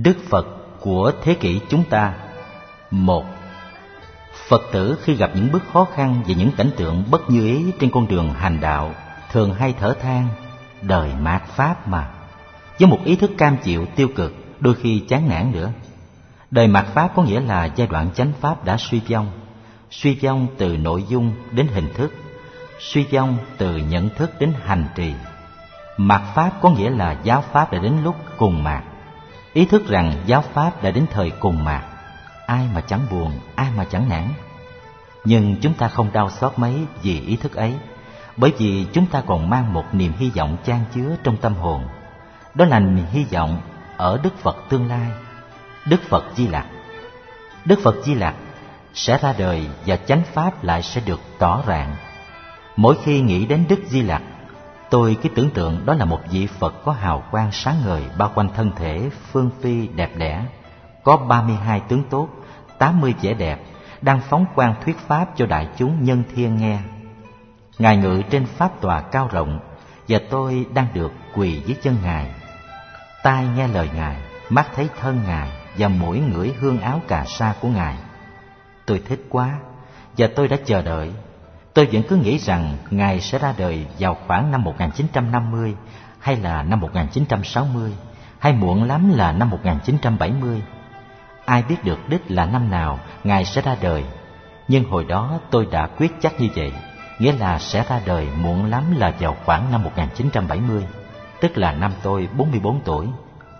Đức Phật của thế kỷ chúng ta. 1. Phật tử khi gặp những bước khó khăn và những cảnh tượng bất như ý trên con đường hành đạo thường hay thở than: đời mạt Pháp mà, với một ý thức cam chịu tiêu cực, đôi khi chán nản nữa. Đời mạt Pháp có nghĩa là giai đoạn chánh Pháp đã suy vong từ nội dung đến hình thức, suy vong từ nhận thức đến hành trì. Mạt Pháp có nghĩa là giáo Pháp đã đến lúc cùng mạt, ý thức rằng giáo Pháp đã đến thời cùng mạt. Ai mà chẳng buồn, ai mà chẳng nản. Nhưng chúng ta không đau xót mấy vì ý thức ấy, bởi vì chúng ta còn mang một niềm hy vọng chan chứa trong tâm hồn. Đó là niềm hy vọng ở Đức Phật tương lai, Đức Phật Di Lặc. Đức Phật Di Lặc sẽ ra đời và chánh Pháp lại sẽ được tỏ rạng. Mỗi khi nghĩ đến Đức Di Lặc, tôi cứ tưởng tượng đó là một vị Phật có hào quang sáng ngời bao quanh thân thể phương phi đẹp đẽ, có 32 tướng tốt, 80 vẻ đẹp, đang phóng quang thuyết Pháp cho đại chúng nhân thiên nghe. Ngài ngự trên Pháp tòa cao rộng, và tôi đang được quỳ dưới chân Ngài. Tai nghe lời Ngài, mắt thấy thân Ngài, và mũi ngửi hương áo cà sa của Ngài. Tôi thích quá, và tôi đã chờ đợi. Tôi vẫn cứ nghĩ rằng Ngài sẽ ra đời vào khoảng năm 1950, hay là năm 1960, hay muộn lắm là năm 1970. Ai biết được đích là năm nào Ngài sẽ ra đời, nhưng hồi đó tôi đã quyết chắc như vậy, nghĩa là sẽ ra đời muộn lắm là vào khoảng năm 1970, tức là năm tôi 44 tuổi.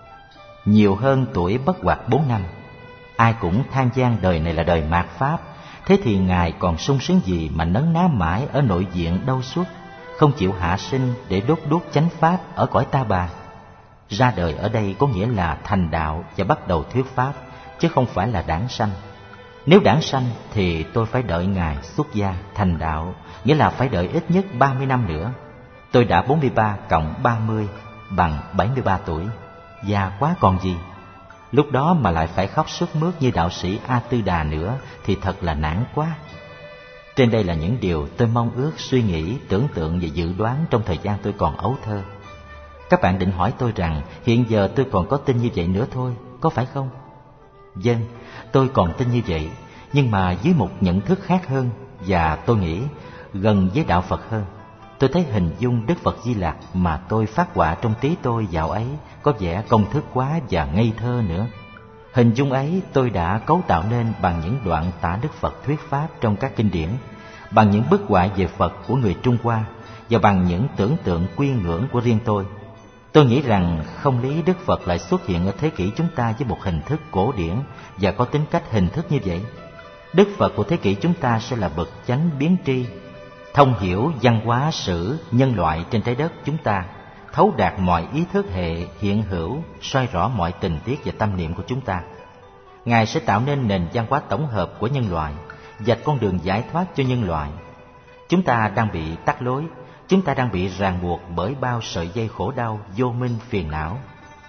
Nhiều hơn tuổi Bất Hoạt 4 năm. Ai cũng than vang đời này là đời mạt Pháp, thế thì Ngài còn sung sướng gì mà nấn ná mãi ở nội viện đâu suốt, không chịu hạ sinh để đốt đuốc chánh Pháp ở cõi ta bà. Ra đời ở đây có nghĩa là thành đạo và bắt đầu thuyết Pháp, chứ không phải là đản sanh. Nếu đản sanh thì tôi phải đợi Ngài xuất gia thành đạo, nghĩa là phải đợi ít nhất 30 năm nữa. Tôi đã 43 cộng 30 bằng 73 tuổi, già quá còn gì. Lúc đó mà lại phải khóc sướt mướt như đạo sĩ A Tư Đà nữa thì thật là nản quá. Trên đây là những điều tôi mong ước, suy nghĩ, tưởng tượng và dự đoán trong thời gian tôi còn ấu thơ. Các bạn định hỏi tôi rằng hiện giờ tôi còn có tin như vậy nữa thôi, có phải không? Vâng, tôi còn tin như vậy, nhưng mà dưới một nhận thức khác hơn, và tôi nghĩ gần với đạo Phật hơn. Tôi thấy hình dung Đức Phật Di Lặc mà tôi phát họa trong trí tôi dạo ấy có vẻ công thức quá và ngây thơ nữa. Hình dung ấy tôi đã cấu tạo nên bằng những đoạn tả Đức Phật thuyết Pháp trong các kinh điển, bằng những bức họa về Phật của người Trung Hoa, và bằng những tưởng tượng quy ngưỡng của riêng tôi. Tôi nghĩ rằng không lý Đức Phật lại xuất hiện ở thế kỷ chúng ta với một hình thức cổ điển và có tính cách hình thức như vậy. Đức Phật của thế kỷ chúng ta sẽ là bậc chánh biến tri, thông hiểu văn hóa sử nhân loại trên trái đất chúng ta, thấu đạt mọi ý thức hệ hiện hữu, soi rõ mọi tình tiết và tâm niệm của chúng ta. Ngài sẽ tạo nên nền văn hóa tổng hợp của nhân loại, vạch con đường giải thoát cho nhân loại. Chúng ta đang bị tắc lối, chúng ta đang bị ràng buộc bởi bao sợi dây khổ đau, vô minh, phiền não.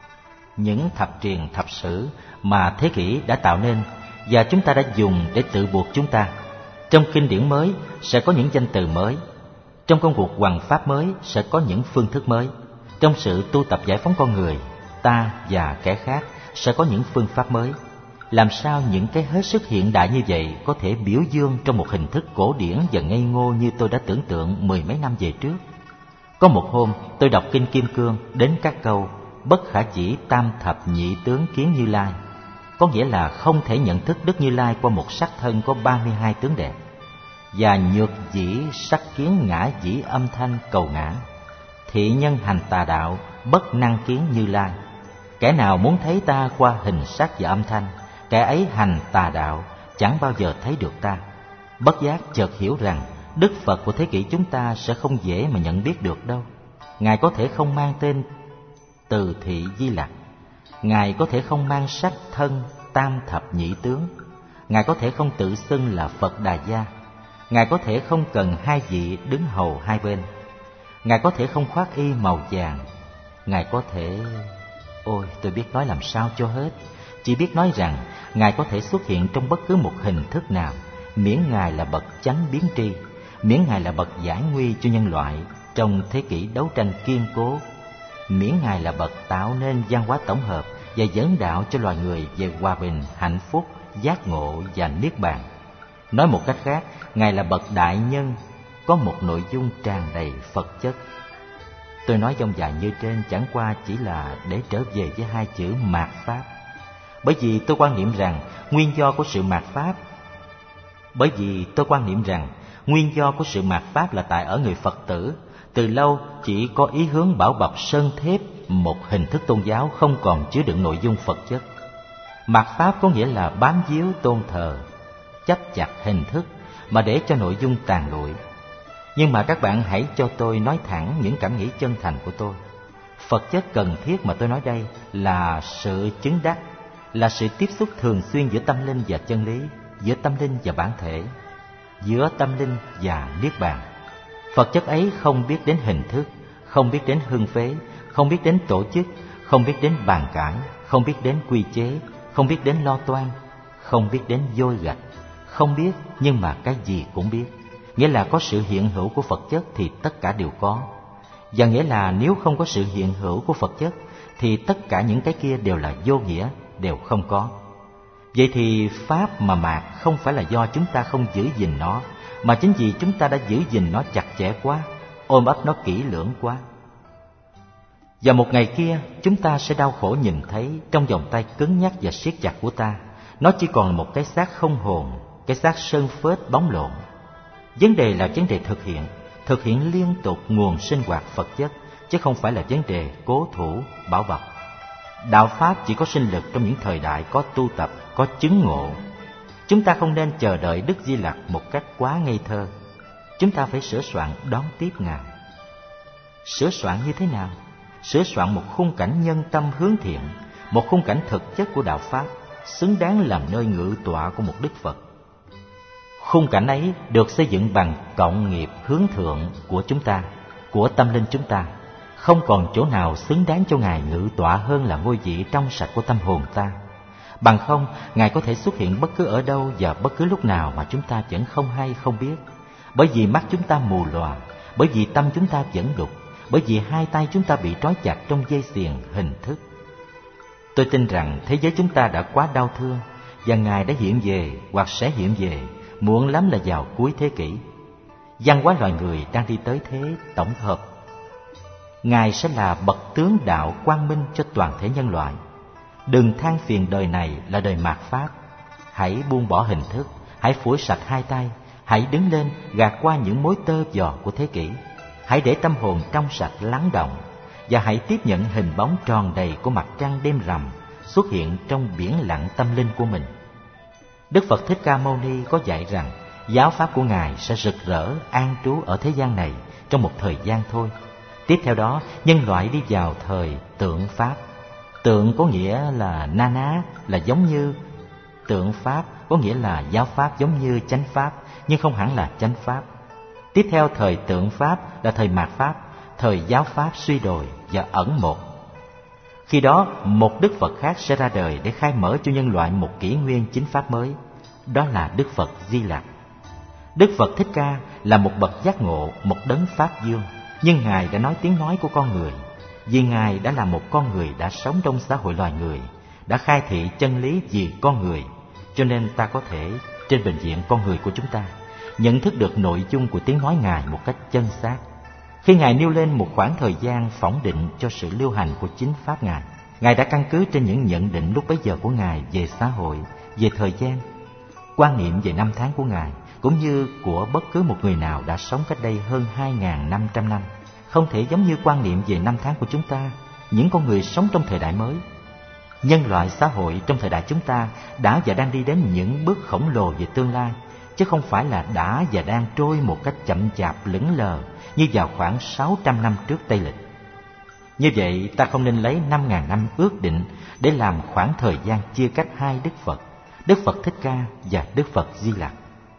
Những thập truyền thập sử mà thế kỷ đã tạo nên và chúng ta đã dùng để tự buộc chúng ta. Trong kinh điển mới sẽ có những danh từ mới, trong công cuộc hoằng pháp mới sẽ có những phương thức mới, trong sự tu tập giải phóng con người, ta và kẻ khác sẽ có những phương pháp mới. Làm sao những cái hết sức hiện đại như vậy có thể biểu dương trong một hình thức cổ điển và ngây ngô như tôi đã tưởng tượng mười mấy năm về trước? Có một hôm tôi đọc kinh Kim Cương đến các câu bất khả chỉ tam thập nhị tướng kiến Như Lai, có nghĩa là không thể nhận thức Đức Như Lai qua một sắc thân có 32 tướng đẹp, và nhược dĩ sắc kiến ngã dĩ âm thanh cầu ngã, thị nhân hành tà đạo bất năng kiến Như Lai. Kẻ nào muốn thấy ta qua hình sắc và âm thanh, kẻ ấy hành tà đạo, chẳng bao giờ thấy được ta. Bất giác chợt hiểu rằng Đức Phật của thế kỷ chúng ta sẽ không dễ mà nhận biết được đâu. Ngài có thể không mang tên Từ Thị Di Lặc, Ngài có thể không mang sắc thân tam thập nhị tướng, Ngài có thể không tự xưng là Phật Đà Gia, Ngài có thể không cần hai vị đứng hầu hai bên, Ngài có thể không khoác y màu vàng, Ngài có thể... Ôi, tôi biết nói làm sao cho hết. Chỉ biết nói rằng Ngài có thể xuất hiện trong bất cứ một hình thức nào, miễn Ngài là bậc chánh biến tri, miễn Ngài là bậc giải nguy cho nhân loại trong thế kỷ đấu tranh kiên cố, miễn Ngài là bậc tạo nên văn hóa tổng hợp và dẫn đạo cho loài người về hòa bình, hạnh phúc, giác ngộ và niết bàn. Nói một cách khác, Ngài là bậc đại nhân, có một nội dung tràn đầy Phật chất. Tôi nói dông dài như trên chẳng qua chỉ là để trở về với hai chữ mạt Pháp. Bởi vì tôi quan niệm rằng nguyên do của sự mạt Pháp là tại ở người Phật tử. Từ lâu chỉ có ý hướng bảo bọc sơn thép một hình thức tôn giáo không còn chứa đựng nội dung Phật chất. Mạt Pháp có nghĩa là bám víu tôn thờ, chấp chặt hình thức mà để cho nội dung tàn lụi. Nhưng mà các bạn hãy cho tôi nói thẳng những cảm nghĩ chân thành của tôi. Phật chất cần thiết mà tôi nói đây là sự chứng đắc, là sự tiếp xúc thường xuyên giữa tâm linh và chân lý, giữa tâm linh và bản thể, giữa tâm linh và niết bàn. Phật chất ấy không biết đến hình thức, không biết đến hưng phế, không biết đến tổ chức, không biết đến bàn cãi, không biết đến quy chế, không biết đến lo toan, không biết đến vôi gạch. Không biết nhưng mà cái gì cũng biết. Nghĩa là có sự hiện hữu của Phật chất thì tất cả đều có. Và nghĩa là nếu không có sự hiện hữu của Phật chất thì tất cả những cái kia đều là vô nghĩa, đều không có. Vậy thì Pháp mà mạt không phải là do chúng ta không giữ gìn nó, mà chính vì chúng ta đã giữ gìn nó chặt chẽ quá, ôm ấp nó kỹ lưỡng quá. Và một ngày kia chúng ta sẽ đau khổ nhìn thấy trong vòng tay cứng nhắc và siết chặt của ta, nó chỉ còn là một cái xác không hồn, cái xác sơn phết bóng lộn. Vấn đề là vấn đề thực hiện liên tục nguồn sinh hoạt Phật chất, chứ không phải là vấn đề cố thủ, bảo bọc. Đạo Pháp chỉ có sinh lực trong những thời đại có tu tập, có chứng ngộ. Chúng ta không nên chờ đợi Đức Di Lặc một cách quá ngây thơ. Chúng ta phải sửa soạn đón tiếp Ngài. Sửa soạn như thế nào? Sửa soạn một khung cảnh nhân tâm hướng thiện, một khung cảnh thực chất của đạo Pháp, xứng đáng làm nơi ngự tọa của một Đức Phật. Khung cảnh ấy được xây dựng bằng cộng nghiệp hướng thượng của chúng ta, của tâm linh chúng ta. Không còn chỗ nào xứng đáng cho Ngài ngự tọa hơn là ngôi vị trong sạch của tâm hồn ta. Bằng không, Ngài có thể xuất hiện bất cứ ở đâu và bất cứ lúc nào mà chúng ta vẫn không hay không biết. Bởi vì mắt chúng ta mù lòa, bởi vì tâm chúng ta vẫn đục, bởi vì hai tay chúng ta bị trói chặt trong dây xiềng hình thức. Tôi tin rằng thế giới chúng ta đã quá đau thương, và Ngài đã hiện về hoặc sẽ hiện về, muộn lắm là vào cuối thế kỷ. Văn hóa loài người đang đi tới thế tổng hợp. Ngài sẽ là bậc tướng đạo quang minh cho toàn thể nhân loại. Đừng than phiền đời này là đời mạt Pháp. Hãy buông bỏ hình thức, hãy phủi sạch hai tay, hãy đứng lên gạt qua những mối tơ vò của thế kỷ. Hãy để tâm hồn trong sạch lắng động, và hãy tiếp nhận hình bóng tròn đầy của mặt trăng đêm rằm xuất hiện trong biển lặng tâm linh của mình. Đức Phật Thích Ca Mâu Ni có dạy rằng giáo pháp của Ngài sẽ rực rỡ an trú ở thế gian này trong một thời gian thôi. Tiếp theo đó, nhân loại đi vào thời tượng Pháp. Tượng có nghĩa là na ná, là giống như. Tượng Pháp có nghĩa là giáo pháp giống như chánh Pháp, nhưng không hẳn là chánh Pháp. Tiếp theo thời tượng Pháp là thời mạt Pháp, thời giáo Pháp suy đồi và ẩn một. Khi đó, một Đức Phật khác sẽ ra đời để khai mở cho nhân loại một kỷ nguyên chính Pháp mới. Đó là Đức Phật Di Lặc. Đức Phật Thích Ca là một bậc giác ngộ, một đấng Pháp Dương, nhưng Ngài đã nói tiếng nói của con người. Vì Ngài đã là một con người đã sống trong xã hội loài người, đã khai thị chân lý vì con người, cho nên ta có thể, trên bệnh viện con người của chúng ta, nhận thức được nội dung của tiếng nói Ngài một cách chân xác. Khi Ngài nêu lên một khoảng thời gian phỏng định cho sự lưu hành của chính Pháp Ngài, Ngài đã căn cứ trên những nhận định lúc bấy giờ của Ngài về xã hội, về thời gian, quan niệm về năm tháng của Ngài, cũng như của bất cứ một người nào đã sống cách đây hơn 2.500 năm. Không thể giống như quan niệm về năm tháng của chúng ta, những con người sống trong thời đại mới. Nhân loại xã hội trong thời đại chúng ta đã và đang đi đến những bước khổng lồ về tương lai, chứ không phải là đã và đang trôi một cách chậm chạp lững lờ như vào khoảng 600 năm trước Tây Lịch. Như vậy, ta không nên lấy 5.000 năm ước định để làm khoảng thời gian chia cách hai Đức Phật Thích Ca và Đức Phật Di Lặc.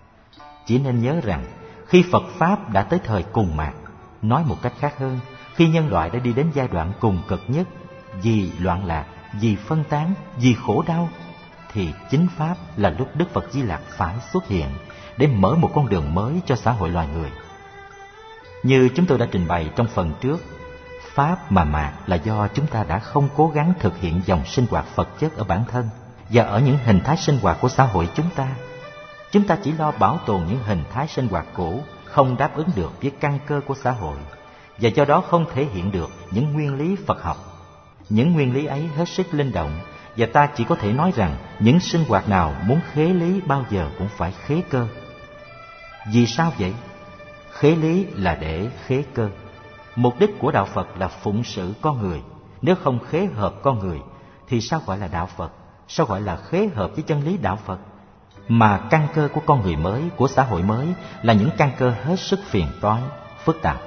Chỉ nên nhớ rằng, khi Phật Pháp đã tới thời cùng mạt, nói một cách khác hơn, khi nhân loại đã đi đến giai đoạn cùng cực nhất, vì loạn lạc, vì phân tán, vì khổ đau, thì chính Pháp là lúc Đức Phật Di Lặc phải xuất hiện để mở một con đường mới cho xã hội loài người. Như chúng tôi đã trình bày trong phần trước, Pháp mà mạt là do chúng ta đã không cố gắng thực hiện dòng sinh hoạt Phật chất ở bản thân và ở những hình thái sinh hoạt của xã hội chúng ta. Chúng ta chỉ lo bảo tồn những hình thái sinh hoạt cũ, không đáp ứng được với căn cơ của xã hội, và do đó không thể hiện được những nguyên lý Phật học. Những nguyên lý ấy hết sức linh động, và ta chỉ có thể nói rằng những sinh hoạt nào muốn khế lý bao giờ cũng phải khế cơ. Vì sao vậy? Khế lý là để khế cơ. Mục đích của đạo Phật là phụng sự con người. Nếu không khế hợp con người thì sao gọi là đạo Phật? Sao gọi là khế hợp với chân lý đạo Phật? Mà căn cơ của con người mới, của xã hội mới là những căn cơ hết sức phiền toái, phức tạp.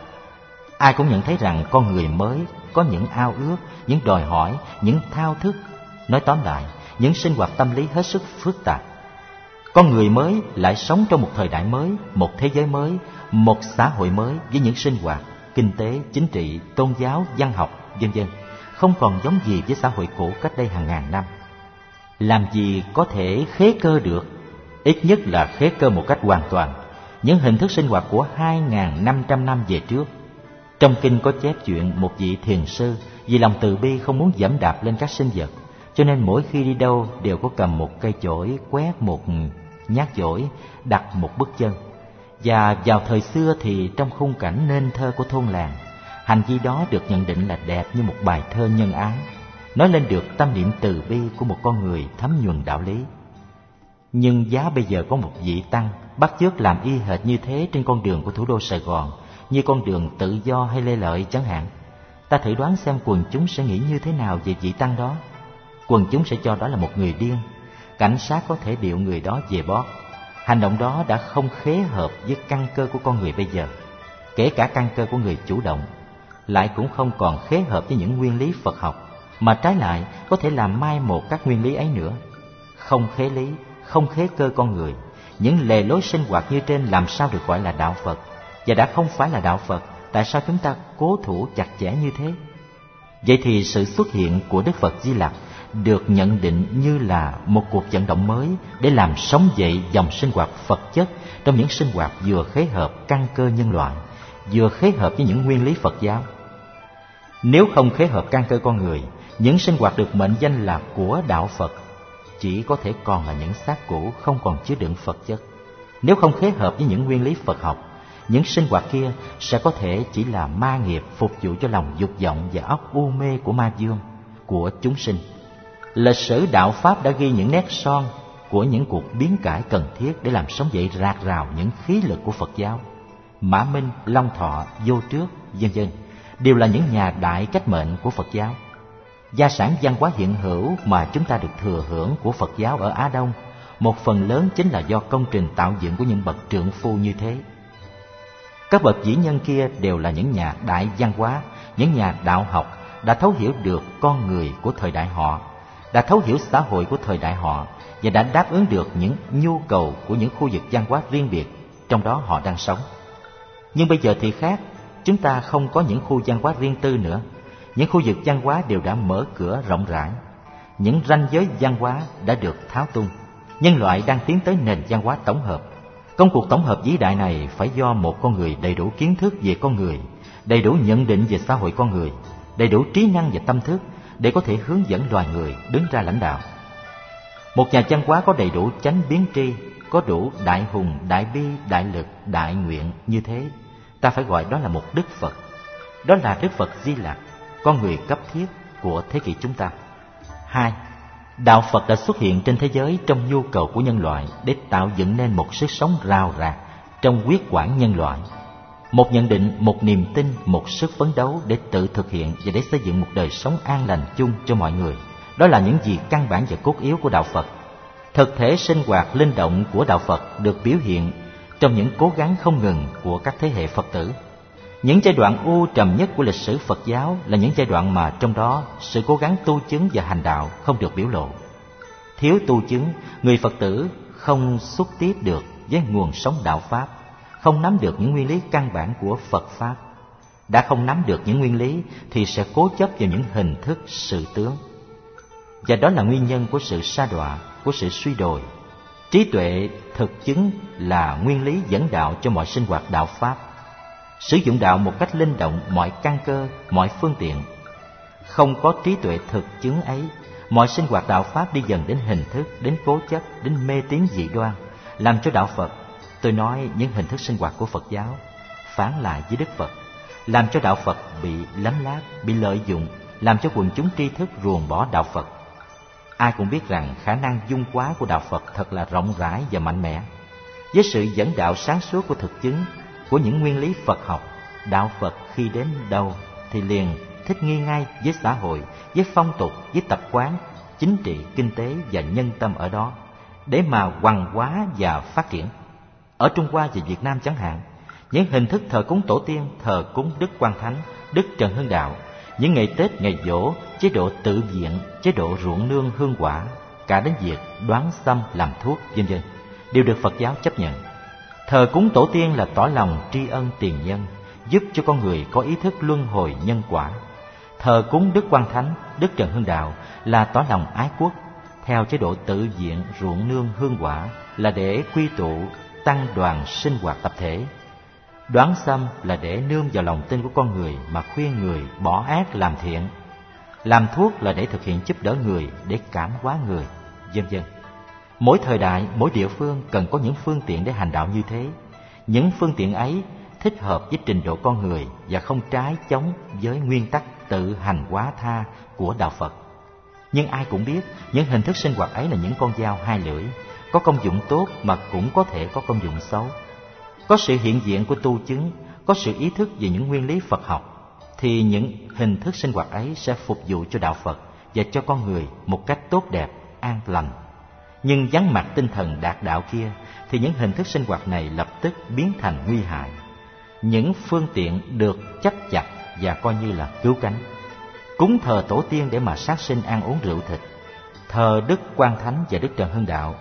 Ai cũng nhận thấy rằng con người mới có những ao ước, những đòi hỏi, những thao thức. Nói tóm lại, những sinh hoạt tâm lý hết sức phức tạp. Con người mới lại sống trong một thời đại mới, một thế giới mới, một xã hội mới với những sinh hoạt kinh tế, chính trị, tôn giáo, văn học, vân vân, không còn giống gì với xã hội cũ cách đây hàng ngàn năm. Làm gì có thể khế cơ được? Ít nhất là khế cơ một cách hoàn toàn những hình thức sinh hoạt của 2.500 năm về trước. Trong kinh có chép chuyện một vị thiền sư vì lòng từ bi không muốn giẫm đạp lên các sinh vật, cho nên mỗi khi đi đâu đều có cầm một cây chổi, quét một nhát chổi, đặt một bước chân. Và vào thời xưa thì trong khung cảnh nên thơ của thôn làng, hành vi đó được nhận định là đẹp như một bài thơ nhân ái, nói lên được tâm niệm từ bi của một con người thấm nhuần đạo lý. Nhưng giá bây giờ có một vị tăng bắt chước làm y hệt như thế trên con đường của thủ đô Sài Gòn, như con đường Tự Do hay Lê Lợi chẳng hạn. Ta thử đoán xem quần chúng sẽ nghĩ như thế nào về vị tăng đó. Quần chúng sẽ cho đó là một người điên. Cảnh sát có thể điệu người đó về bót. Hành động đó đã không khế hợp với căn cơ của con người bây giờ, kể cả căn cơ của người chủ động, lại cũng không còn khế hợp với những nguyên lý Phật học, mà trái lại có thể làm mai một các nguyên lý ấy nữa. Không khế lý, không khế cơ con người, những lề lối sinh hoạt như trên làm sao được gọi là đạo Phật? Và đã không phải là đạo Phật, tại sao chúng ta cố thủ chặt chẽ như thế? Vậy thì sự xuất hiện của Đức Phật Di Lặc được nhận định như là một cuộc vận động mới để làm sống dậy dòng sinh hoạt Phật chất trong những sinh hoạt vừa khế hợp căn cơ nhân loại, vừa khế hợp với những nguyên lý Phật giáo. Nếu không khế hợp căn cơ con người, những sinh hoạt được mệnh danh là của đạo Phật chỉ có thể còn là những xác cũ không còn chứa đựng Phật chất. Nếu không khế hợp với những nguyên lý Phật học, những sinh hoạt kia sẽ có thể chỉ là ma nghiệp phục vụ cho lòng dục vọng và óc u mê của ma vương, của chúng sinh. Lịch sử đạo Pháp đã ghi những nét son của những cuộc biến cải cần thiết để làm sống dậy rạc rào những khí lực của Phật giáo. Mã Minh, Long Thọ, Vô Trước, vân vân đều là những nhà đại cách mệnh của Phật giáo. Gia sản văn hóa hiện hữu mà chúng ta được thừa hưởng của Phật giáo ở Á Đông, một phần lớn chính là do công trình tạo dựng của những bậc trượng phu như thế. Các bậc vĩ nhân kia đều là những nhà đại văn hóa, những nhà đạo học đã thấu hiểu được con người của thời đại họ, đã thấu hiểu xã hội của thời đại họ và đã đáp ứng được những nhu cầu của những khu vực văn hóa riêng biệt trong đó họ đang sống. Nhưng bây giờ thì khác, chúng ta không có những khu văn hóa riêng tư nữa. Những khu vực văn hóa đều đã mở cửa rộng rãi. Những ranh giới văn hóa đã được tháo tung. Nhân loại đang tiến tới nền văn hóa tổng hợp. Công cuộc tổng hợp vĩ đại này phải do một con người đầy đủ kiến thức về con người, đầy đủ nhận định về xã hội con người, đầy đủ trí năng và tâm thức để có thể hướng dẫn loài người đứng ra lãnh đạo. Một nhà văn hóa có đầy đủ chánh biến tri, có đủ đại hùng, đại bi, đại lực, đại nguyện như thế, ta phải gọi đó là một Đức Phật. Đó là Đức Phật Di Lặc, con người cấp thiết của thế kỷ chúng ta. 2. Đạo Phật đã xuất hiện trên thế giới trong nhu cầu của nhân loại để tạo dựng nên một sức sống rào rạc trong huyết quản nhân loại. Một nhận định, một niềm tin, một sức phấn đấu để tự thực hiện và để xây dựng một đời sống an lành chung cho mọi người. Đó là những gì căn bản và cốt yếu của đạo Phật. Thực thể sinh hoạt linh động của đạo Phật được biểu hiện trong những cố gắng không ngừng của các thế hệ Phật tử. Những giai đoạn u trầm nhất của lịch sử Phật giáo là những giai đoạn mà trong đó sự cố gắng tu chứng và hành đạo không được biểu lộ. Thiếu tu chứng, người Phật tử không xuất tiếp được với nguồn sống đạo Pháp, không nắm được những nguyên lý căn bản của Phật Pháp. Đã không nắm được những nguyên lý thì sẽ cố chấp vào những hình thức sự tướng. Và đó là nguyên nhân của sự sa đọa, của sự suy đồi. Trí tuệ thực chứng là nguyên lý dẫn đạo cho mọi sinh hoạt đạo Pháp. sử dụng đạo một cách linh động mọi căn cơ, mọi phương tiện. Không có trí tuệ thực chứng ấy, mọi sinh hoạt đạo Pháp đi dần đến hình thức, đến cố chấp, đến mê tín dị đoan, làm cho đạo Phật, tôi nói những hình thức sinh hoạt của Phật giáo, phản lại với Đức Phật, làm cho đạo Phật bị lấn lát, bị lợi dụng, làm cho quần chúng tri thức ruồng bỏ đạo Phật. Ai cũng biết rằng khả năng dung hóa của đạo Phật thật là rộng rãi và mạnh mẽ. Với sự dẫn đạo sáng suốt của thực chứng, của những nguyên lý Phật học, đạo Phật khi đến đâu thì liền thích nghi ngay với xã hội, với phong tục, với tập quán, chính trị, kinh tế và nhân tâm ở đó, để mà hoằng hóa và phát triển. Ở Trung Hoa và Việt Nam chẳng hạn, những hình thức thờ cúng tổ tiên, thờ cúng Đức Quan Thánh, Đức Trần Hưng Đạo, những ngày Tết, ngày giỗ, chế độ tự viện, chế độ ruộng nương hương quả, cả đến việc đoán xăm làm thuốc, vân vân, đều được Phật giáo chấp nhận. Thờ cúng tổ tiên là tỏ lòng tri ân tiền nhân, giúp cho con người có ý thức luân hồi nhân quả. Thờ cúng Đức Quan Thánh, Đức Trần Hưng Đạo là tỏ lòng ái quốc. Theo chế độ tự viện, ruộng nương hương quả là để quy tụ tăng đoàn sinh hoạt tập thể. Đoán xăm là để nương vào lòng tin của con người mà khuyên người bỏ ác làm thiện. Làm thuốc là để thực hiện giúp đỡ người, để cảm hóa người, vân vân. Mỗi thời đại, mỗi địa phương cần có những phương tiện để hành đạo như thế. Những phương tiện ấy thích hợp với trình độ con người và không trái chống với nguyên tắc tự hành hóa tha của đạo Phật. Nhưng ai cũng biết những hình thức sinh hoạt ấy là những con dao hai lưỡi, có công dụng tốt mà cũng có thể có công dụng xấu. Có sự hiện diện của tu chứng, có sự ý thức về những nguyên lý Phật học, thì những hình thức sinh hoạt ấy sẽ phục vụ cho đạo Phật và cho con người một cách tốt đẹp, an lành. Nhưng vắng mặt tinh thần đạt đạo kia thì những hình thức sinh hoạt này lập tức biến thành nguy hại. Những phương tiện được chấp chặt và coi như là cứu cánh. Cúng thờ tổ tiên để mà sát sinh ăn uống rượu thịt, thờ Đức Quan Thánh và Đức Trần Hưng Đạo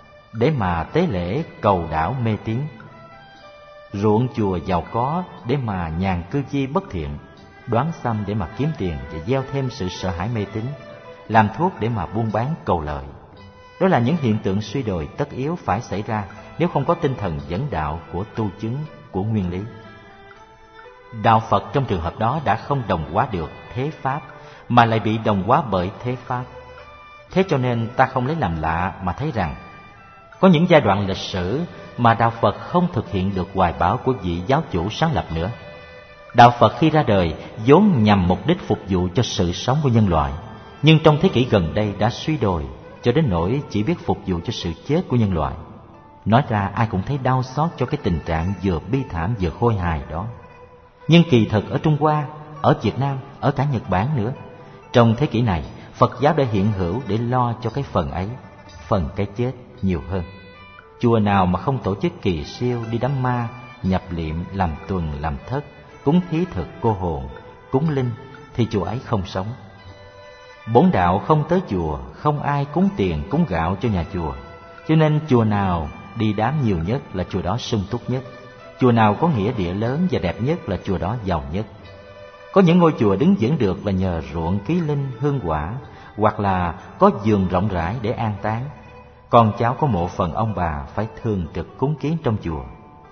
để mà tế lễ cầu đảo mê tín, ruộng chùa giàu có để mà nhàn cư chi bất thiện, đoán xăm để mà kiếm tiền và gieo thêm sự sợ hãi mê tín, làm thuốc để mà buôn bán cầu lợi. Đó là những hiện tượng suy đồi tất yếu phải xảy ra nếu không có tinh thần dẫn đạo của tu chứng, của nguyên lý. Đạo Phật trong trường hợp đó đã không đồng hóa được thế Pháp, mà lại bị đồng hóa bởi thế Pháp. Thế cho nên ta không lấy làm lạ mà thấy rằng có những giai đoạn lịch sử mà đạo Phật không thực hiện được hoài bão của vị giáo chủ sáng lập nữa. Đạo Phật khi ra đời vốn nhằm mục đích phục vụ cho sự sống của nhân loại, nhưng trong thế kỷ gần đây đã suy đồi cho đến nỗi chỉ biết phục vụ cho sự chết của nhân loại. Nói ra ai cũng thấy đau xót cho cái tình trạng vừa bi thảm vừa khôi hài đó. Nhưng kỳ thực ở Trung Hoa, ở Việt Nam, ở cả Nhật Bản nữa, trong thế kỷ này Phật giáo đã hiện hữu để lo cho cái phần ấy, phần cái chết nhiều hơn. Chùa nào mà không tổ chức kỳ siêu, đi đám ma, nhập liệm, làm tuần, làm thất, cúng thí thực cô hồn, cúng linh, thì chùa ấy không sống. Bổn đạo không tới chùa, không ai cúng tiền cúng gạo cho nhà chùa. Cho nên chùa nào đi đám nhiều nhất là chùa đó sung túc nhất. Chùa nào có nghĩa địa lớn và đẹp nhất là chùa đó giàu nhất. Có những ngôi chùa đứng vững được là nhờ ruộng ký linh hương quả, hoặc là có giường rộng rãi để an táng. Con cháu có mộ phần ông bà phải thường trực cúng kiến trong chùa.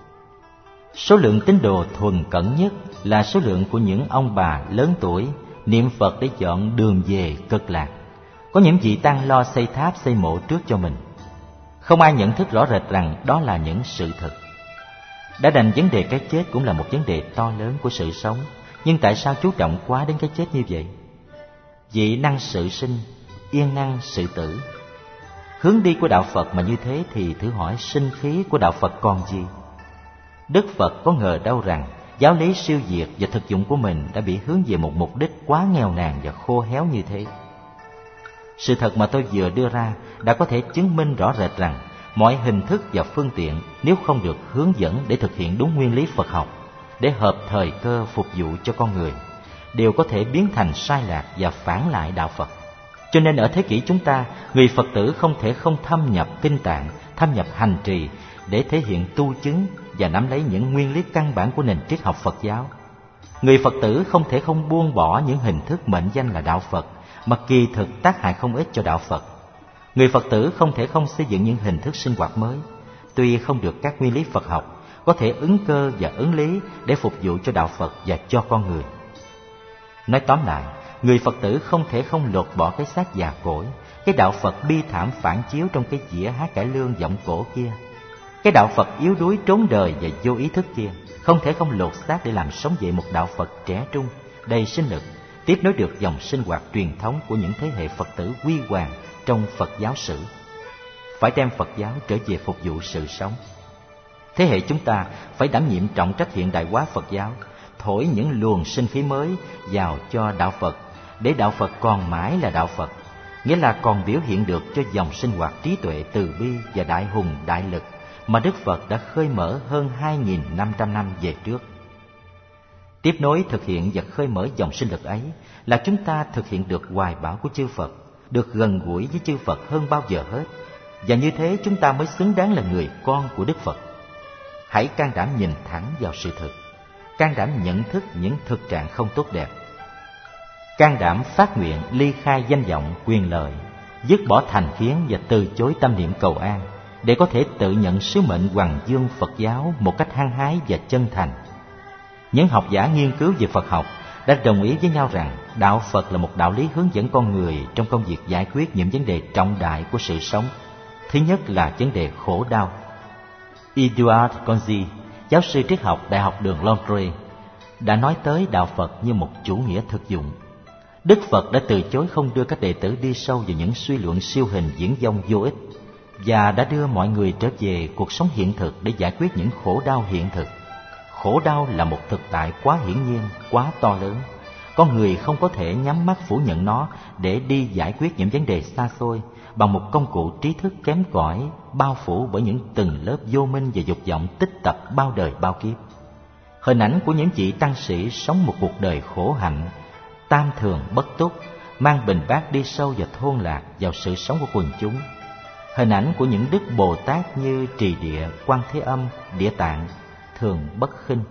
Số lượng tín đồ thuần cẩn nhất là số lượng của những ông bà lớn tuổi niệm Phật để chọn đường về cực lạc. Có những vị tăng lo xây tháp xây mộ trước cho mình. Không ai nhận thức rõ rệt rằng đó là những sự thật. Đã đành vấn đề cái chết cũng là một vấn đề to lớn của sự sống, nhưng tại sao chú trọng quá đến cái chết như vậy? Vị năng sự sinh, yên năng sự tử. Hướng đi của đạo Phật mà như thế thì thử hỏi sinh khí của đạo Phật còn gì? Đức Phật có ngờ đâu rằng giáo lý siêu diệt và thực dụng của mình đã bị hướng về một mục đích quá nghèo nàn và khô héo như thế. Sự thật mà tôi vừa đưa ra đã có thể chứng minh rõ rệt rằng mọi hình thức và phương tiện nếu không được hướng dẫn để thực hiện đúng nguyên lý Phật học, để hợp thời cơ phục vụ cho con người, đều có thể biến thành sai lạc và phản lại đạo Phật. Cho nên ở thế kỷ chúng ta, người Phật tử không thể không thâm nhập kinh tạng, thâm nhập hành trì để thể hiện tu chứng và nắm lấy những nguyên lý căn bản của nền triết học Phật giáo. Người Phật tử không thể không buông bỏ những hình thức mệnh danh là đạo Phật mà kỳ thực tác hại không ít cho đạo Phật. Người Phật tử không thể không xây dựng những hình thức sinh hoạt mới, tuy không được các nguyên lý Phật học, có thể ứng cơ và ứng lý để phục vụ cho đạo Phật và cho con người. Nói tóm lại, người Phật tử không thể không lột bỏ cái xác già cỗi, cái đạo Phật bi thảm phản chiếu trong cái dĩa hát cải lương giọng cổ kia, cái đạo Phật yếu đuối trốn đời và vô ý thức kia. Không thể không lột xác để làm sống dậy một đạo Phật trẻ trung, đầy sinh lực, tiếp nối được dòng sinh hoạt truyền thống của những thế hệ Phật tử huy hoàng trong Phật giáo sử. Phải đem Phật giáo trở về phục vụ sự sống. Thế hệ chúng ta phải đảm nhiệm trọng trách hiện đại hóa Phật giáo, thổi những luồng sinh khí mới vào cho đạo Phật, để đạo Phật còn mãi là đạo Phật, nghĩa là còn biểu hiện được cho dòng sinh hoạt trí tuệ từ bi và đại hùng đại lực mà Đức Phật đã khơi mở hơn 2.500 năm về trước. Tiếp nối thực hiện và khơi mở dòng sinh lực ấy là chúng ta thực hiện được hoài bão của chư Phật, được gần gũi với chư Phật hơn bao giờ hết, và như thế chúng ta mới xứng đáng là người con của Đức Phật. Hãy can đảm nhìn thẳng vào sự thực, can đảm nhận thức những thực trạng không tốt đẹp, can đảm phát nguyện ly khai danh vọng quyền lợi, dứt bỏ thành kiến và từ chối tâm niệm cầu an, để có thể tự nhận sứ mệnh hoằng dương Phật giáo một cách hăng hái và chân thành. Những học giả nghiên cứu về Phật học đã đồng ý với nhau rằng đạo Phật là một đạo lý hướng dẫn con người trong công việc giải quyết những vấn đề trọng đại của sự sống. Thứ nhất là vấn đề khổ đau. Edouard Conzi, giáo sư triết học Đại học Đường Londres, đã nói tới đạo Phật như một chủ nghĩa thực dụng. Đức Phật đã từ chối không đưa các đệ tử đi sâu vào những suy luận siêu hình viển vông vô ích, và đã đưa mọi người trở về cuộc sống hiện thực để giải quyết những khổ đau hiện thực. Khổ đau là một thực tại quá hiển nhiên, quá to lớn. Con người không có thể nhắm mắt phủ nhận nó để đi giải quyết những vấn đề xa xôi bằng một công cụ trí thức kém cỏi, bao phủ bởi những tầng lớp vô minh và dục vọng tích tập bao đời bao kiếp. Hình ảnh của những vị tăng sĩ sống một cuộc đời khổ hạnh, tam thường bất túc, mang bình bát đi sâu và thôn lạc vào sự sống của quần chúng. Hình ảnh của những đức Bồ Tát như Trì Địa, Quan Thế Âm, Địa Tạng, thường bất khinh,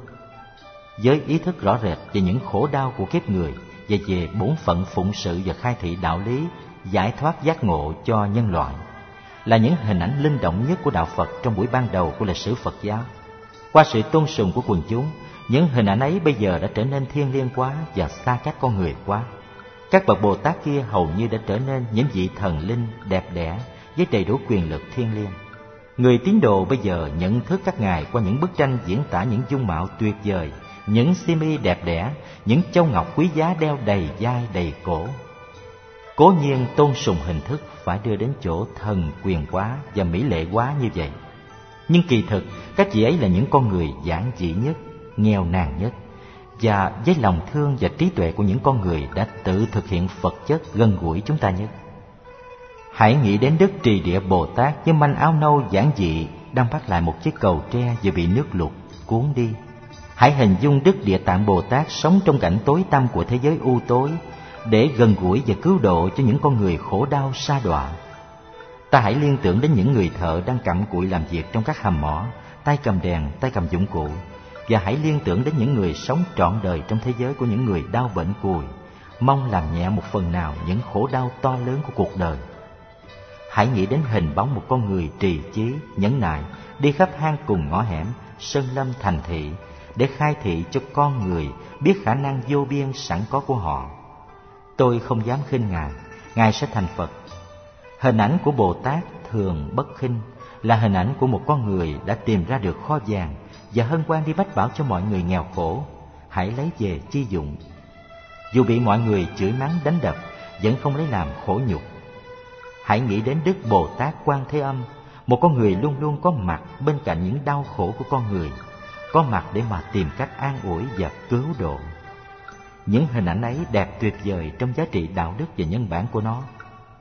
với ý thức rõ rệt về những khổ đau của kiếp người và về bổn phận phụng sự và khai thị đạo lý, giải thoát giác ngộ cho nhân loại, là những hình ảnh linh động nhất của đạo Phật trong buổi ban đầu của lịch sử Phật giáo. Qua sự tôn sùng của quần chúng, những hình ảnh ấy bây giờ đã trở nên thiêng liêng quá và xa cách con người quá. Các bậc Bồ Tát kia hầu như đã trở nên những vị thần linh đẹp đẽ với đầy đủ quyền lực thiêng liêng. Người tín đồ bây giờ nhận thức các ngài qua những bức tranh diễn tả những dung mạo tuyệt vời, những xiêm y đẹp đẽ, những châu ngọc quý giá đeo đầy vai đầy cổ. Cố nhiên tôn sùng hình thức phải đưa đến chỗ thần quyền quá và mỹ lệ quá như vậy. Nhưng kỳ thực các vị ấy là những con người giản dị nhất, nghèo nàn nhất, và với lòng thương và trí tuệ của những con người đã tự thực hiện Phật chất gần gũi chúng ta nhất. Hãy nghĩ đến Đức Trì Địa Bồ Tát với manh áo nâu giản dị đang vác lại một chiếc cầu tre vừa bị nước lụt cuốn đi. Hãy hình dung Đức Địa Tạng Bồ Tát sống trong cảnh tối tăm của thế giới u tối để gần gũi và cứu độ cho những con người khổ đau sa đọa. Ta hãy liên tưởng đến những người thợ đang cặm cụi làm việc trong các hầm mỏ, tay cầm đèn, tay cầm dụng cụ, và hãy liên tưởng đến những người sống trọn đời trong thế giới của những người đau bệnh cùi, mong làm nhẹ một phần nào những khổ đau to lớn của cuộc đời. Hãy nghĩ đến hình bóng một con người trì chí, nhẫn nại, đi khắp hang cùng ngõ hẻm, sơn lâm thành thị, để khai thị cho con người biết khả năng vô biên sẵn có của họ. Tôi không dám khinh Ngài, Ngài sẽ thành Phật. Hình ảnh của Bồ Tát thường bất khinh là hình ảnh của một con người đã tìm ra được kho vàng và hân hoan đi mách bảo cho mọi người nghèo khổ. Hãy lấy về chi dụng. Dù bị mọi người chửi mắng đánh đập, vẫn không lấy làm khổ nhục. Hãy nghĩ đến Đức Bồ Tát Quan Thế Âm, một con người luôn luôn có mặt bên cạnh những đau khổ của con người, có mặt để mà tìm cách an ủi và cứu độ. Những hình ảnh ấy đẹp tuyệt vời trong giá trị đạo đức và nhân bản của nó.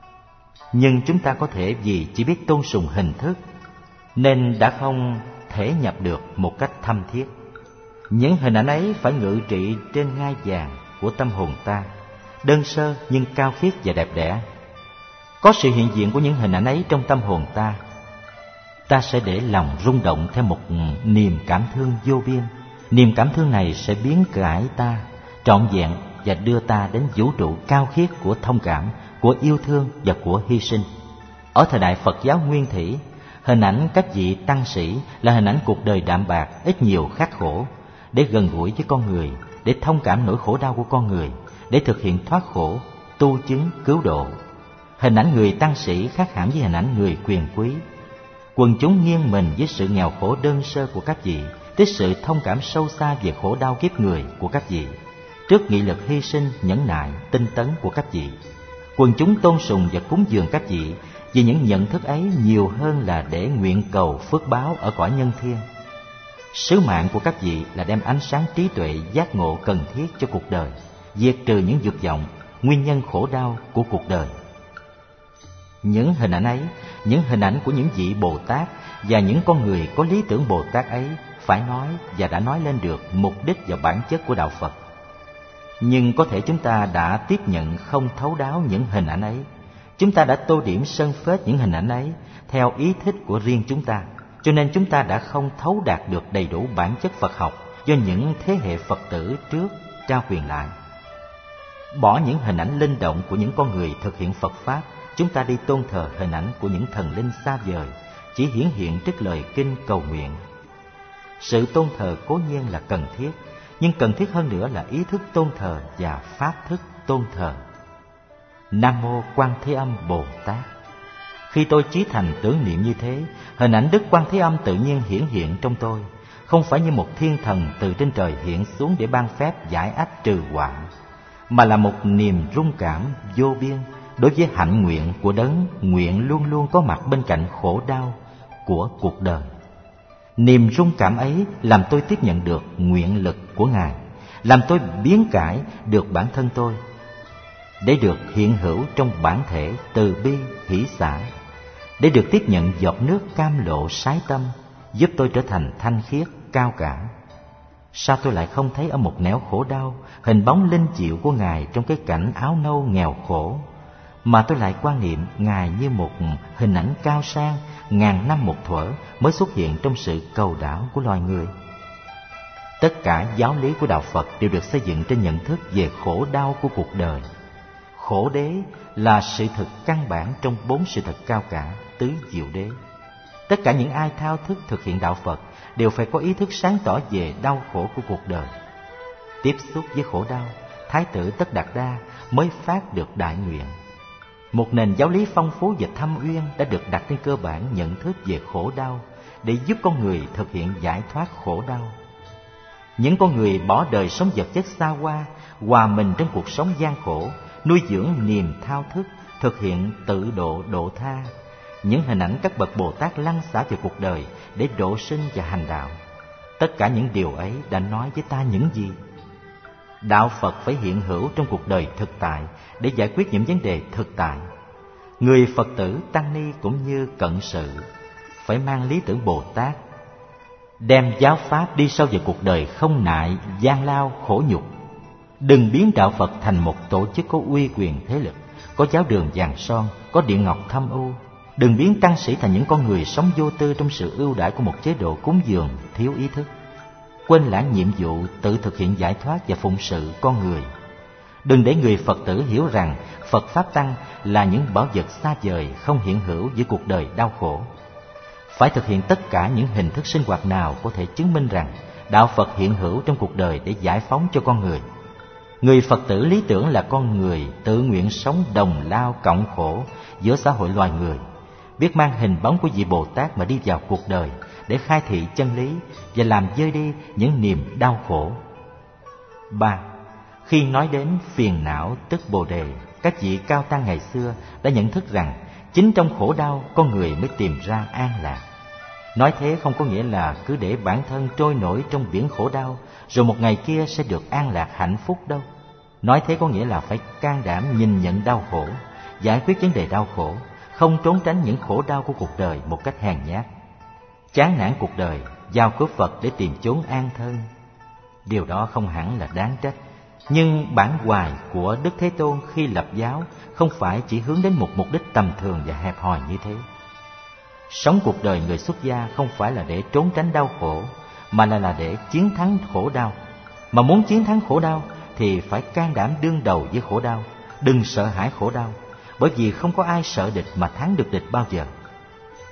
Nhưng chúng ta có thể vì chỉ biết tôn sùng hình thức nên đã không thể nhập được một cách thâm thiết. Những hình ảnh ấy phải ngự trị trên ngai vàng của tâm hồn ta, đơn sơ nhưng cao khiết và đẹp đẽ. Có sự hiện diện của những hình ảnh ấy trong tâm hồn ta, ta sẽ để lòng rung động theo một niềm cảm thương vô biên. Niềm cảm thương này sẽ biến cải ta trọn vẹn và đưa ta đến vũ trụ cao khiết của thông cảm, của yêu thương và của hy sinh. Ở thời đại Phật giáo nguyên thủy, Hình ảnh các vị tăng sĩ là hình ảnh cuộc đời đạm bạc, ít nhiều khắc khổ, để gần gũi với con người, để thông cảm nỗi khổ đau của con người, để thực hiện thoát khổ, tu chứng, cứu độ. Hình ảnh người tăng sĩ khác hẳn với hình ảnh người quyền quý. Quần chúng nghiêng mình với sự nghèo khổ đơn sơ của các vị, với sự thông cảm sâu xa về khổ đau kiếp người của các vị, trước nghị lực hy sinh, nhẫn nại, tinh tấn của các vị. Quần chúng tôn sùng và cúng dường các vị vì những nhận thức ấy nhiều hơn là để nguyện cầu phước báo ở cõi nhân thiên. Sứ mạng của các vị là đem ánh sáng trí tuệ giác ngộ cần thiết cho cuộc đời, diệt trừ những dục vọng, nguyên nhân khổ đau của cuộc đời. Những hình ảnh ấy, những hình ảnh của những vị Bồ Tát và những con người có lý tưởng Bồ Tát ấy phải nói và đã nói lên được mục đích và bản chất của đạo Phật. Nhưng có thể chúng ta đã tiếp nhận không thấu đáo những hình ảnh ấy. Chúng ta đã tô điểm sơn phết những hình ảnh ấy theo ý thích của riêng chúng ta, cho nên chúng ta đã không thấu đạt được đầy đủ bản chất Phật học do những thế hệ Phật tử trước trao truyền lại. Bỏ những hình ảnh linh động của những con người thực hiện Phật Pháp, chúng ta đi tôn thờ hình ảnh của những thần linh xa vời, chỉ hiển hiện trước lời kinh cầu nguyện. Sự tôn thờ cố nhiên là cần thiết, nhưng cần thiết hơn nữa là ý thức tôn thờ và pháp thức tôn thờ. Nam Mô Quan Thế Âm Bồ Tát. Khi tôi chí thành tưởng niệm như thế, hình ảnh Đức Quan Thế Âm tự nhiên hiển hiện trong tôi, không phải như một thiên thần từ trên trời hiện xuống để ban phép giải ách trừ họa, mà là một niềm rung cảm vô biên đối với hạnh nguyện của đấng nguyện luôn luôn có mặt bên cạnh khổ đau của cuộc đời. Niềm rung cảm ấy làm tôi tiếp nhận được nguyện lực của Ngài, làm tôi biến cải được bản thân tôi, để được hiện hữu trong bản thể từ bi hỷ xả, để được tiếp nhận giọt nước cam lộ sái tâm, giúp tôi trở thành thanh khiết cao cả. Sao tôi lại không thấy ở một nẻo khổ đau hình bóng linh diệu của Ngài trong cái cảnh áo nâu nghèo khổ, mà tôi lại quan niệm Ngài như một hình ảnh cao sang ngàn năm một thuở mới xuất hiện trong sự cầu đảo của loài người. Tất cả giáo lý của đạo Phật đều được xây dựng trên nhận thức về khổ đau của cuộc đời. Khổ đế là sự thực căn bản trong 4 sự thật cao cả tứ diệu đế. Tất cả những ai thao thức thực hiện đạo Phật đều phải có ý thức sáng tỏ về đau khổ của cuộc đời. Tiếp xúc với khổ đau, Thái tử Tất Đạt Đa mới phát được đại nguyện. Một nền giáo lý phong phú và thâm uyên đã được đặt trên cơ bản nhận thức về khổ đau để giúp con người thực hiện giải thoát khổ đau. Những con người bỏ đời sống vật chất xa hoa, hòa mình trong cuộc sống gian khổ, nuôi dưỡng niềm thao thức, thực hiện tự độ độ tha. Những hình ảnh các bậc Bồ Tát lăn xả về cuộc đời để độ sinh và hành đạo. Tất cả những điều ấy đã nói với ta những gì? Đạo Phật phải hiện hữu trong cuộc đời thực tại để giải quyết những vấn đề thực tại. Người Phật tử tăng ni cũng như cận sự phải mang lý tưởng Bồ Tát, đem giáo pháp đi sâu vào cuộc đời không nại gian lao khổ nhục. Đừng biến đạo Phật thành một tổ chức có uy quyền thế lực, có giáo đường vàng son, có điện ngọc thâm u. Đừng biến tăng sĩ thành những con người sống vô tư trong sự ưu đãi của một chế độ cúng dường thiếu ý thức, quên lãng nhiệm vụ tự thực hiện giải thoát và phụng sự con người. Đừng để người Phật tử hiểu rằng Phật Pháp Tăng là những bảo vật xa vời không hiện hữu với cuộc đời đau khổ. Phải thực hiện tất cả những hình thức sinh hoạt nào có thể chứng minh rằng đạo Phật hiện hữu trong cuộc đời để giải phóng cho con người. Người Phật tử lý tưởng là con người tự nguyện sống đồng lao cộng khổ giữa xã hội loài người, biết mang hình bóng của vị Bồ Tát mà đi vào cuộc đời để khai thị chân lý và làm vơi đi những niềm đau khổ. 3. Khi nói đến phiền não tức Bồ Đề, các vị cao tăng ngày xưa đã nhận thức rằng chính trong khổ đau con người mới tìm ra an lạc. Nói thế không có nghĩa là cứ để bản thân trôi nổi trong biển khổ đau rồi một ngày kia sẽ được an lạc hạnh phúc đâu. Nói thế có nghĩa là phải can đảm nhìn nhận đau khổ, giải quyết vấn đề đau khổ, không trốn tránh những khổ đau của cuộc đời một cách hèn nhát. Chán nản cuộc đời, giao cướp Phật để tìm chốn an thân. Điều đó không hẳn là đáng trách. Nhưng bản hoài của Đức Thế Tôn khi lập giáo không phải chỉ hướng đến một mục đích tầm thường và hẹp hòi như thế. Sống cuộc đời người xuất gia không phải là để trốn tránh đau khổ, mà là để chiến thắng khổ đau. Mà muốn chiến thắng khổ đau thì phải can đảm đương đầu với khổ đau, đừng sợ hãi khổ đau, bởi vì không có ai sợ địch mà thắng được địch bao giờ.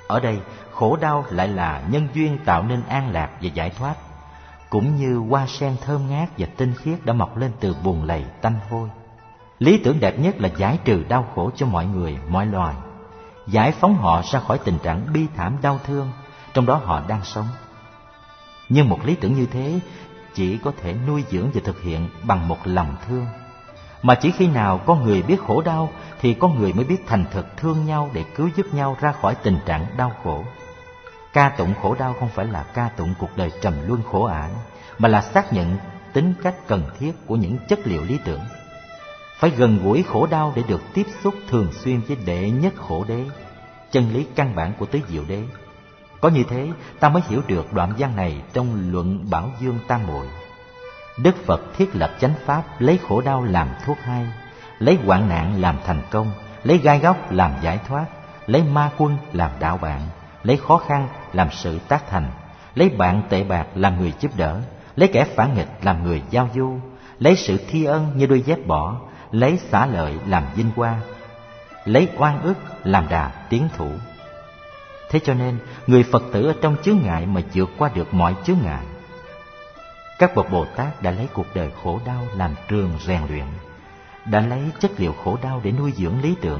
Ở đây, khổ đau lại là nhân duyên tạo nên an lạc và giải thoát, cũng như hoa sen thơm ngát và tinh khiết đã mọc lên từ bùn lầy tanh hôi. Lý tưởng đẹp nhất là giải trừ đau khổ cho mọi người, mọi loài, giải phóng họ ra khỏi tình trạng bi thảm đau thương trong đó họ đang sống. Nhưng một lý tưởng như thế chỉ có thể nuôi dưỡng và thực hiện bằng một lòng thương. Mà chỉ khi nào có người biết khổ đau thì có người mới biết thành thực thương nhau để cứu giúp nhau ra khỏi tình trạng đau khổ. Ca tụng khổ đau không phải là ca tụng cuộc đời trầm luân khổ ải, mà là xác nhận tính cách cần thiết của những chất liệu lý tưởng. Phải gần gũi khổ đau để được tiếp xúc thường xuyên với đệ nhất khổ đế, chân lý căn bản của tứ diệu đế. Có như thế ta mới hiểu được đoạn văn này trong Luận Bảo Dương Tam Muội. Đức Phật thiết lập chánh pháp, lấy khổ đau làm thuốc hay, lấy hoạn nạn làm thành công, lấy gai góc làm giải thoát, lấy ma quân làm đạo bạn, lấy khó khăn làm sự tác thành, lấy bạn tệ bạc làm người giúp đỡ, lấy kẻ phản nghịch làm người giao du, lấy sự thi ân như đôi dép bỏ, lấy xả lợi làm vinh quang, lấy oan ức làm đà tiến thủ. Thế cho nên người Phật tử ở trong chướng ngại mà vượt qua được mọi chướng ngại. Các bậc Bồ Tát đã lấy cuộc đời khổ đau làm trường rèn luyện, đã lấy chất liệu khổ đau để nuôi dưỡng lý tưởng,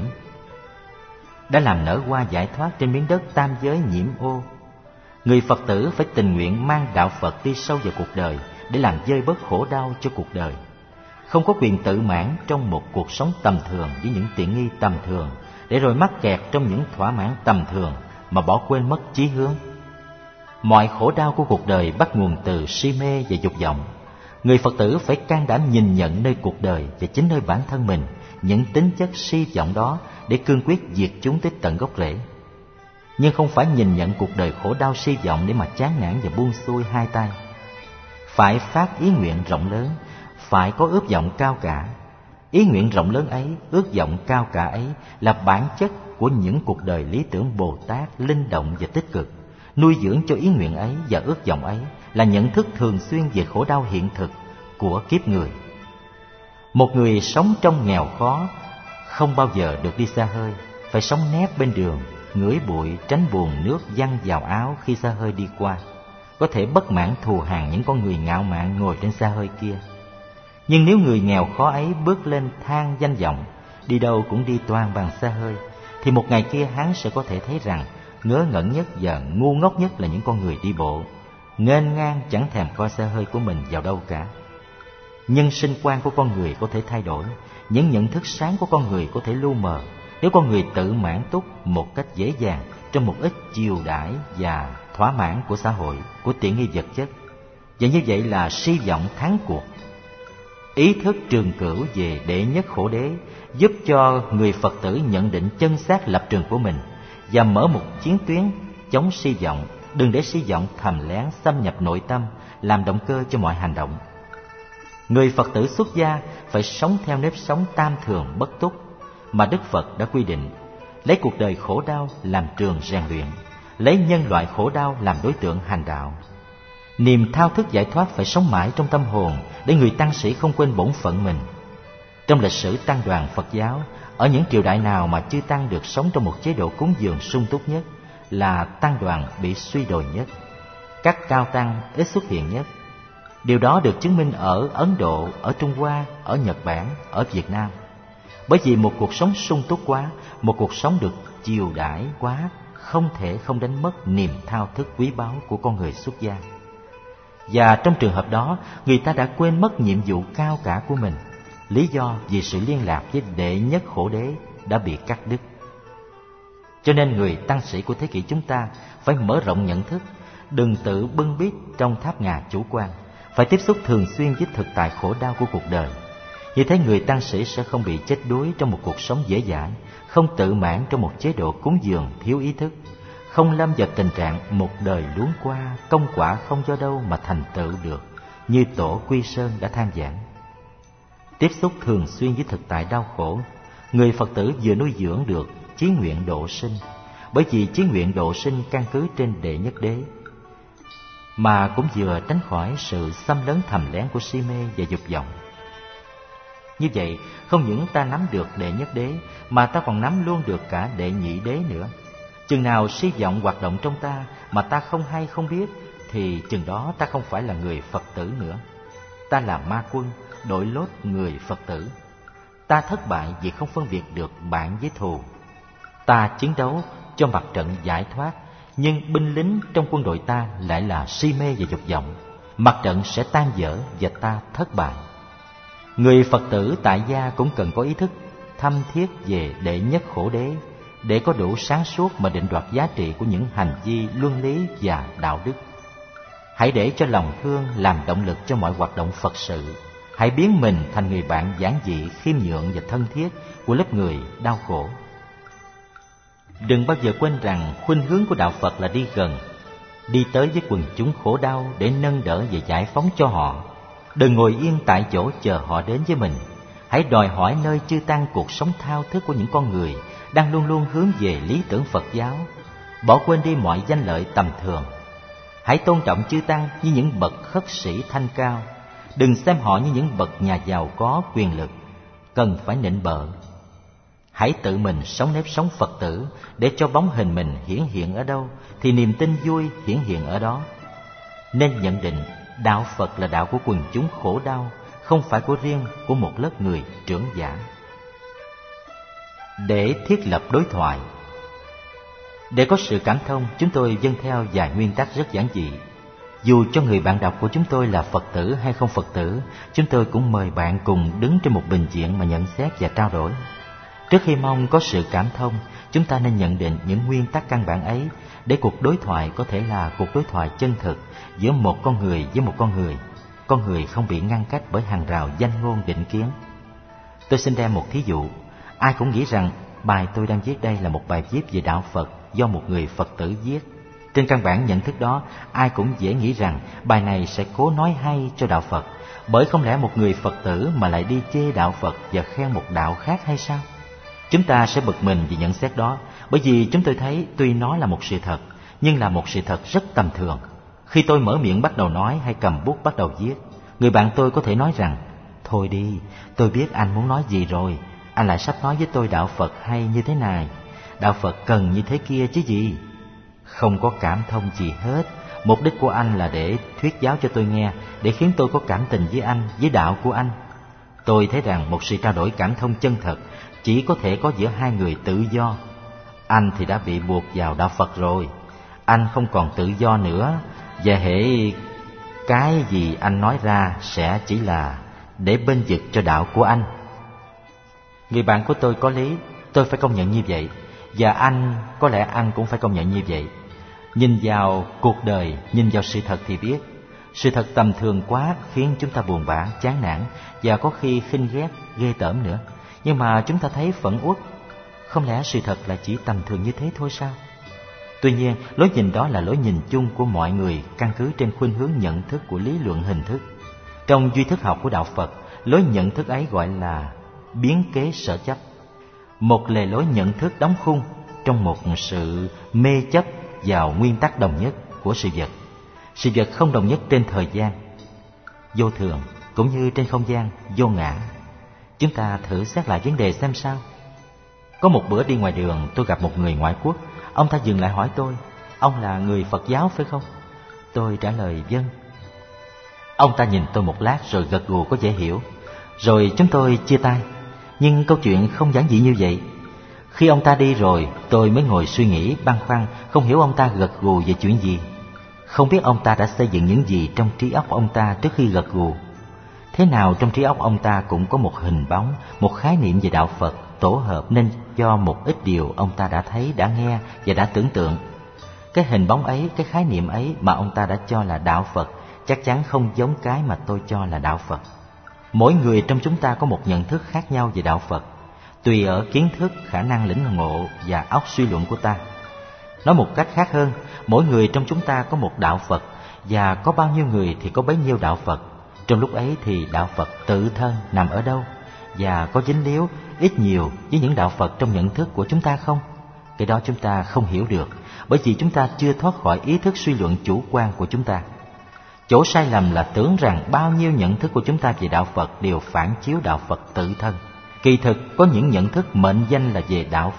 đã làm nở hoa giải thoát trên miếng đất tam giới nhiễm ô. Người Phật tử phải tình nguyện mang đạo Phật đi sâu vào cuộc đời để làm vơi bớt khổ đau cho cuộc đời. Không có quyền tự mãn trong một cuộc sống tầm thường với những tiện nghi tầm thường, để rồi mắc kẹt trong những thỏa mãn tầm thường mà bỏ quên mất chí hướng. Mọi khổ đau của cuộc đời bắt nguồn từ si mê và dục vọng. Người Phật tử phải can đảm nhìn nhận nơi cuộc đời và chính nơi bản thân mình những tính chất si vọng đó để cương quyết diệt chúng tới tận gốc rễ. Nhưng không phải nhìn nhận cuộc đời khổ đau si vọng để mà chán nản và buông xuôi hai tay. Phải phát ý nguyện rộng lớn, phải có ước vọng cao cả. Ý nguyện rộng lớn ấy, ước vọng cao cả ấy là bản chất của những cuộc đời lý tưởng Bồ Tát linh động và tích cực. Nuôi dưỡng cho ý nguyện ấy và ước vọng ấy là nhận thức thường xuyên về khổ đau hiện thực của kiếp người. Một người sống trong nghèo khó không bao giờ được đi xa hơi, phải sống nép bên đường, ngửi bụi, tránh buồn nước văng vào áo khi xa hơi đi qua. Có thể bất mãn thù hằn những con người ngạo mạn ngồi trên xa hơi kia. Nhưng nếu người nghèo khó ấy bước lên thang danh vọng, đi đâu cũng đi toan bằng xa hơi, thì một ngày kia hắn sẽ có thể thấy rằng ngớ ngẩn nhất và ngu ngốc nhất là những con người đi bộ, nghênh ngang chẳng thèm coi xe hơi của mình vào đâu cả. Nhân sinh quan của con người có thể thay đổi, những nhận thức sáng của con người có thể lu mờ nếu con người tự mãn túc một cách dễ dàng trong một ít chiều đãi và thỏa mãn của xã hội, của tiện nghi vật chất. Và như vậy là si vọng thắng cuộc. Ý thức trường cửu về đệ nhất khổ đế giúp cho người Phật tử nhận định chân xác lập trường của mình và mở một chiến tuyến chống si vọng, đừng để si vọng thầm lén xâm nhập nội tâm, làm động cơ cho mọi hành động. Người Phật tử xuất gia phải sống theo nếp sống tam thường bất túc mà Đức Phật đã quy định, lấy cuộc đời khổ đau làm trường rèn luyện, lấy nhân loại khổ đau làm đối tượng hành đạo. Niềm thao thức giải thoát phải sống mãi trong tâm hồn để người tăng sĩ không quên bổn phận mình. Trong lịch sử tăng đoàn Phật giáo, ở những triều đại nào mà chư tăng được sống trong một chế độ cúng dường sung túc nhất là tăng đoàn bị suy đồi nhất, các cao tăng ít xuất hiện nhất. Điều đó được chứng minh ở Ấn Độ, ở Trung Hoa, ở Nhật Bản, ở Việt Nam. Bởi vì một cuộc sống sung túc quá, một cuộc sống được chiều đãi quá, không thể không đánh mất niềm thao thức quý báu của con người xuất gia. Và trong trường hợp đó, người ta đã quên mất nhiệm vụ cao cả của mình. Lý do vì sự liên lạc với đệ nhất khổ đế đã bị cắt đứt. Cho nên người tăng sĩ của thế kỷ chúng ta phải mở rộng nhận thức, đừng tự bưng bít trong tháp ngà chủ quan, phải tiếp xúc thường xuyên với thực tại khổ đau của cuộc đời. Như thế người tăng sĩ sẽ không bị chết đuối trong một cuộc sống dễ dãi, không tự mãn trong một chế độ cúng dường thiếu ý thức, không lâm vào tình trạng một đời luống qua, công quả không do đâu mà thành tựu được, như Tổ Quy Sơn đã than giảng. Tiếp xúc thường xuyên với thực tại đau khổ, người Phật tử vừa nuôi dưỡng được chí nguyện độ sinh, bởi vì chí nguyện độ sinh căn cứ trên đệ nhất đế, mà cũng vừa tránh khỏi sự xâm lấn thầm lén của si mê và dục vọng. Như vậy, không những ta nắm được đệ nhất đế, mà ta còn nắm luôn được cả đệ nhị đế nữa. Chừng nào si vọng hoạt động trong ta mà ta không hay không biết, thì chừng đó ta không phải là người Phật tử nữa. Ta là ma quân, đội lốt người Phật tử. Ta thất bại vì không phân biệt được bạn với thù. Ta chiến đấu cho mặt trận giải thoát, nhưng binh lính trong quân đội ta lại là si mê và dục vọng. Mặt trận sẽ tan vỡ và ta thất bại. Người Phật tử tại gia cũng cần có ý thức thâm thiết về đệ nhất khổ đế, để có đủ sáng suốt mà định đoạt giá trị của những hành vi luân lý và đạo đức. Hãy để cho lòng thương làm động lực cho mọi hoạt động Phật sự. Hãy biến mình thành người bạn giản dị, khiêm nhượng và thân thiết của lớp người đau khổ. Đừng bao giờ quên rằng khuynh hướng của đạo Phật là đi gần, đi tới với quần chúng khổ đau để nâng đỡ và giải phóng cho họ. Đừng ngồi yên tại chỗ chờ họ đến với mình. Hãy đòi hỏi nơi chư tăng cuộc sống thao thức của những con người đang luôn luôn hướng về lý tưởng Phật giáo. Bỏ quên đi mọi danh lợi tầm thường. Hãy tôn trọng chư tăng như những bậc khất sĩ thanh cao. Đừng xem họ như những bậc nhà giàu có quyền lực, cần phải nịnh bợ. Hãy tự mình sống nếp sống Phật tử, để cho bóng hình mình hiển hiện ở đâu thì niềm tin vui hiển hiện ở đó. Nên nhận định đạo Phật là đạo của quần chúng khổ đau, không phải của riêng của một lớp người trưởng giả. Để thiết lập đối thoại. Để có sự cảm thông, chúng tôi dâng theo vài nguyên tắc rất giản dị. Dù cho người bạn đọc của chúng tôi là Phật tử hay không Phật tử, chúng tôi cũng mời bạn cùng đứng trên một bình diện mà nhận xét và trao đổi. Trước khi mong có sự cảm thông, chúng ta nên nhận định những nguyên tắc căn bản ấy, để cuộc đối thoại có thể là cuộc đối thoại chân thực giữa một con người với một con người không bị ngăn cách bởi hàng rào danh ngôn định kiến. Tôi xin đem một thí dụ. Ai cũng nghĩ rằng bài tôi đang viết đây là một bài viết về đạo Phật do một người Phật tử viết. Trên căn bản nhận thức đó, ai cũng dễ nghĩ rằng bài này sẽ cố nói hay cho đạo Phật, bởi không lẽ một người Phật tử mà lại đi chê đạo Phật và khen một đạo khác hay sao? Chúng ta sẽ bực mình vì nhận xét đó, bởi vì chúng tôi thấy tuy nó là một sự thật, nhưng là một sự thật rất tầm thường. Khi tôi mở miệng bắt đầu nói hay cầm bút bắt đầu viết, người bạn tôi có thể nói rằng: thôi đi, tôi biết anh muốn nói gì rồi, anh lại sắp nói với tôi đạo Phật hay như thế này, đạo Phật cần như thế kia chứ gì. Không có cảm thông gì hết. Mục đích của anh là để thuyết giáo cho tôi nghe, để khiến tôi có cảm tình với anh, với đạo của anh. Tôi thấy rằng một sự trao đổi cảm thông chân thật chỉ có thể có giữa hai người tự do. Anh thì đã bị buộc vào đạo Phật rồi, anh không còn tự do nữa, và hễ cái gì anh nói ra sẽ chỉ là để bênh vực cho đạo của anh. Người bạn của tôi có lý, tôi phải công nhận như vậy, và anh, có lẽ anh cũng phải công nhận như vậy. Nhìn vào cuộc đời, nhìn vào sự thật thì biết, sự thật tầm thường quá khiến chúng ta buồn bã, chán nản và có khi khinh ghét, ghê tởm nữa. Nhưng mà chúng ta thấy phẫn uất. Không lẽ sự thật là chỉ tầm thường như thế thôi sao? Tuy nhiên, lối nhìn đó là lối nhìn chung của mọi người, căn cứ trên khuynh hướng nhận thức của lý luận hình thức. Trong duy thức học của đạo Phật, lối nhận thức ấy gọi là biến kế sở chấp, một lề lối nhận thức đóng khung trong một sự mê chấp vào nguyên tắc đồng nhất của sự vật. Sự vật không đồng nhất trên thời gian vô thường, cũng như trên không gian vô ngã. Chúng ta thử xét lại vấn đề xem sao. Có một bữa đi ngoài đường, tôi gặp một người ngoại quốc. Ông ta dừng lại hỏi tôi: ông là người Phật giáo phải không? Tôi trả lời vâng. Ông ta nhìn tôi một lát rồi gật gù có dễ hiểu. Rồi chúng tôi chia tay. Nhưng câu chuyện không giản dị như vậy. Khi ông ta đi rồi, tôi mới ngồi suy nghĩ băn khoăn, không hiểu ông ta gật gù về chuyện gì. Không biết ông ta đã xây dựng những gì trong trí óc ông ta trước khi gật gù. Thế nào trong trí óc ông ta cũng có một hình bóng, một khái niệm về đạo Phật tổ hợp nên cho một ít điều ông ta đã thấy, đã nghe và đã tưởng tượng. Cái hình bóng ấy, cái khái niệm ấy mà ông ta đã cho là đạo Phật chắc chắn không giống cái mà tôi cho là đạo Phật. Mỗi người trong chúng ta có một nhận thức khác nhau về đạo Phật, tùy ở kiến thức, khả năng lĩnh ngộ và óc suy luận của ta. Nói một cách khác hơn, mỗi người trong chúng ta có một đạo Phật, và có bao nhiêu người thì có bấy nhiêu đạo Phật. Trong lúc ấy thì đạo Phật tự thân nằm ở đâu, và có dính líu ít nhiều với những đạo Phật trong nhận thức của chúng ta không? Cái đó chúng ta không hiểu được, bởi vì chúng ta chưa thoát khỏi ý thức suy luận chủ quan của chúng ta. Chỗ sai lầm là tưởng rằng bao nhiêu nhận thức của chúng ta về đạo Phật đều phản chiếu đạo Phật tự thân. Kỳ thực có những nhận thức mệnh danh là về đạo Phật,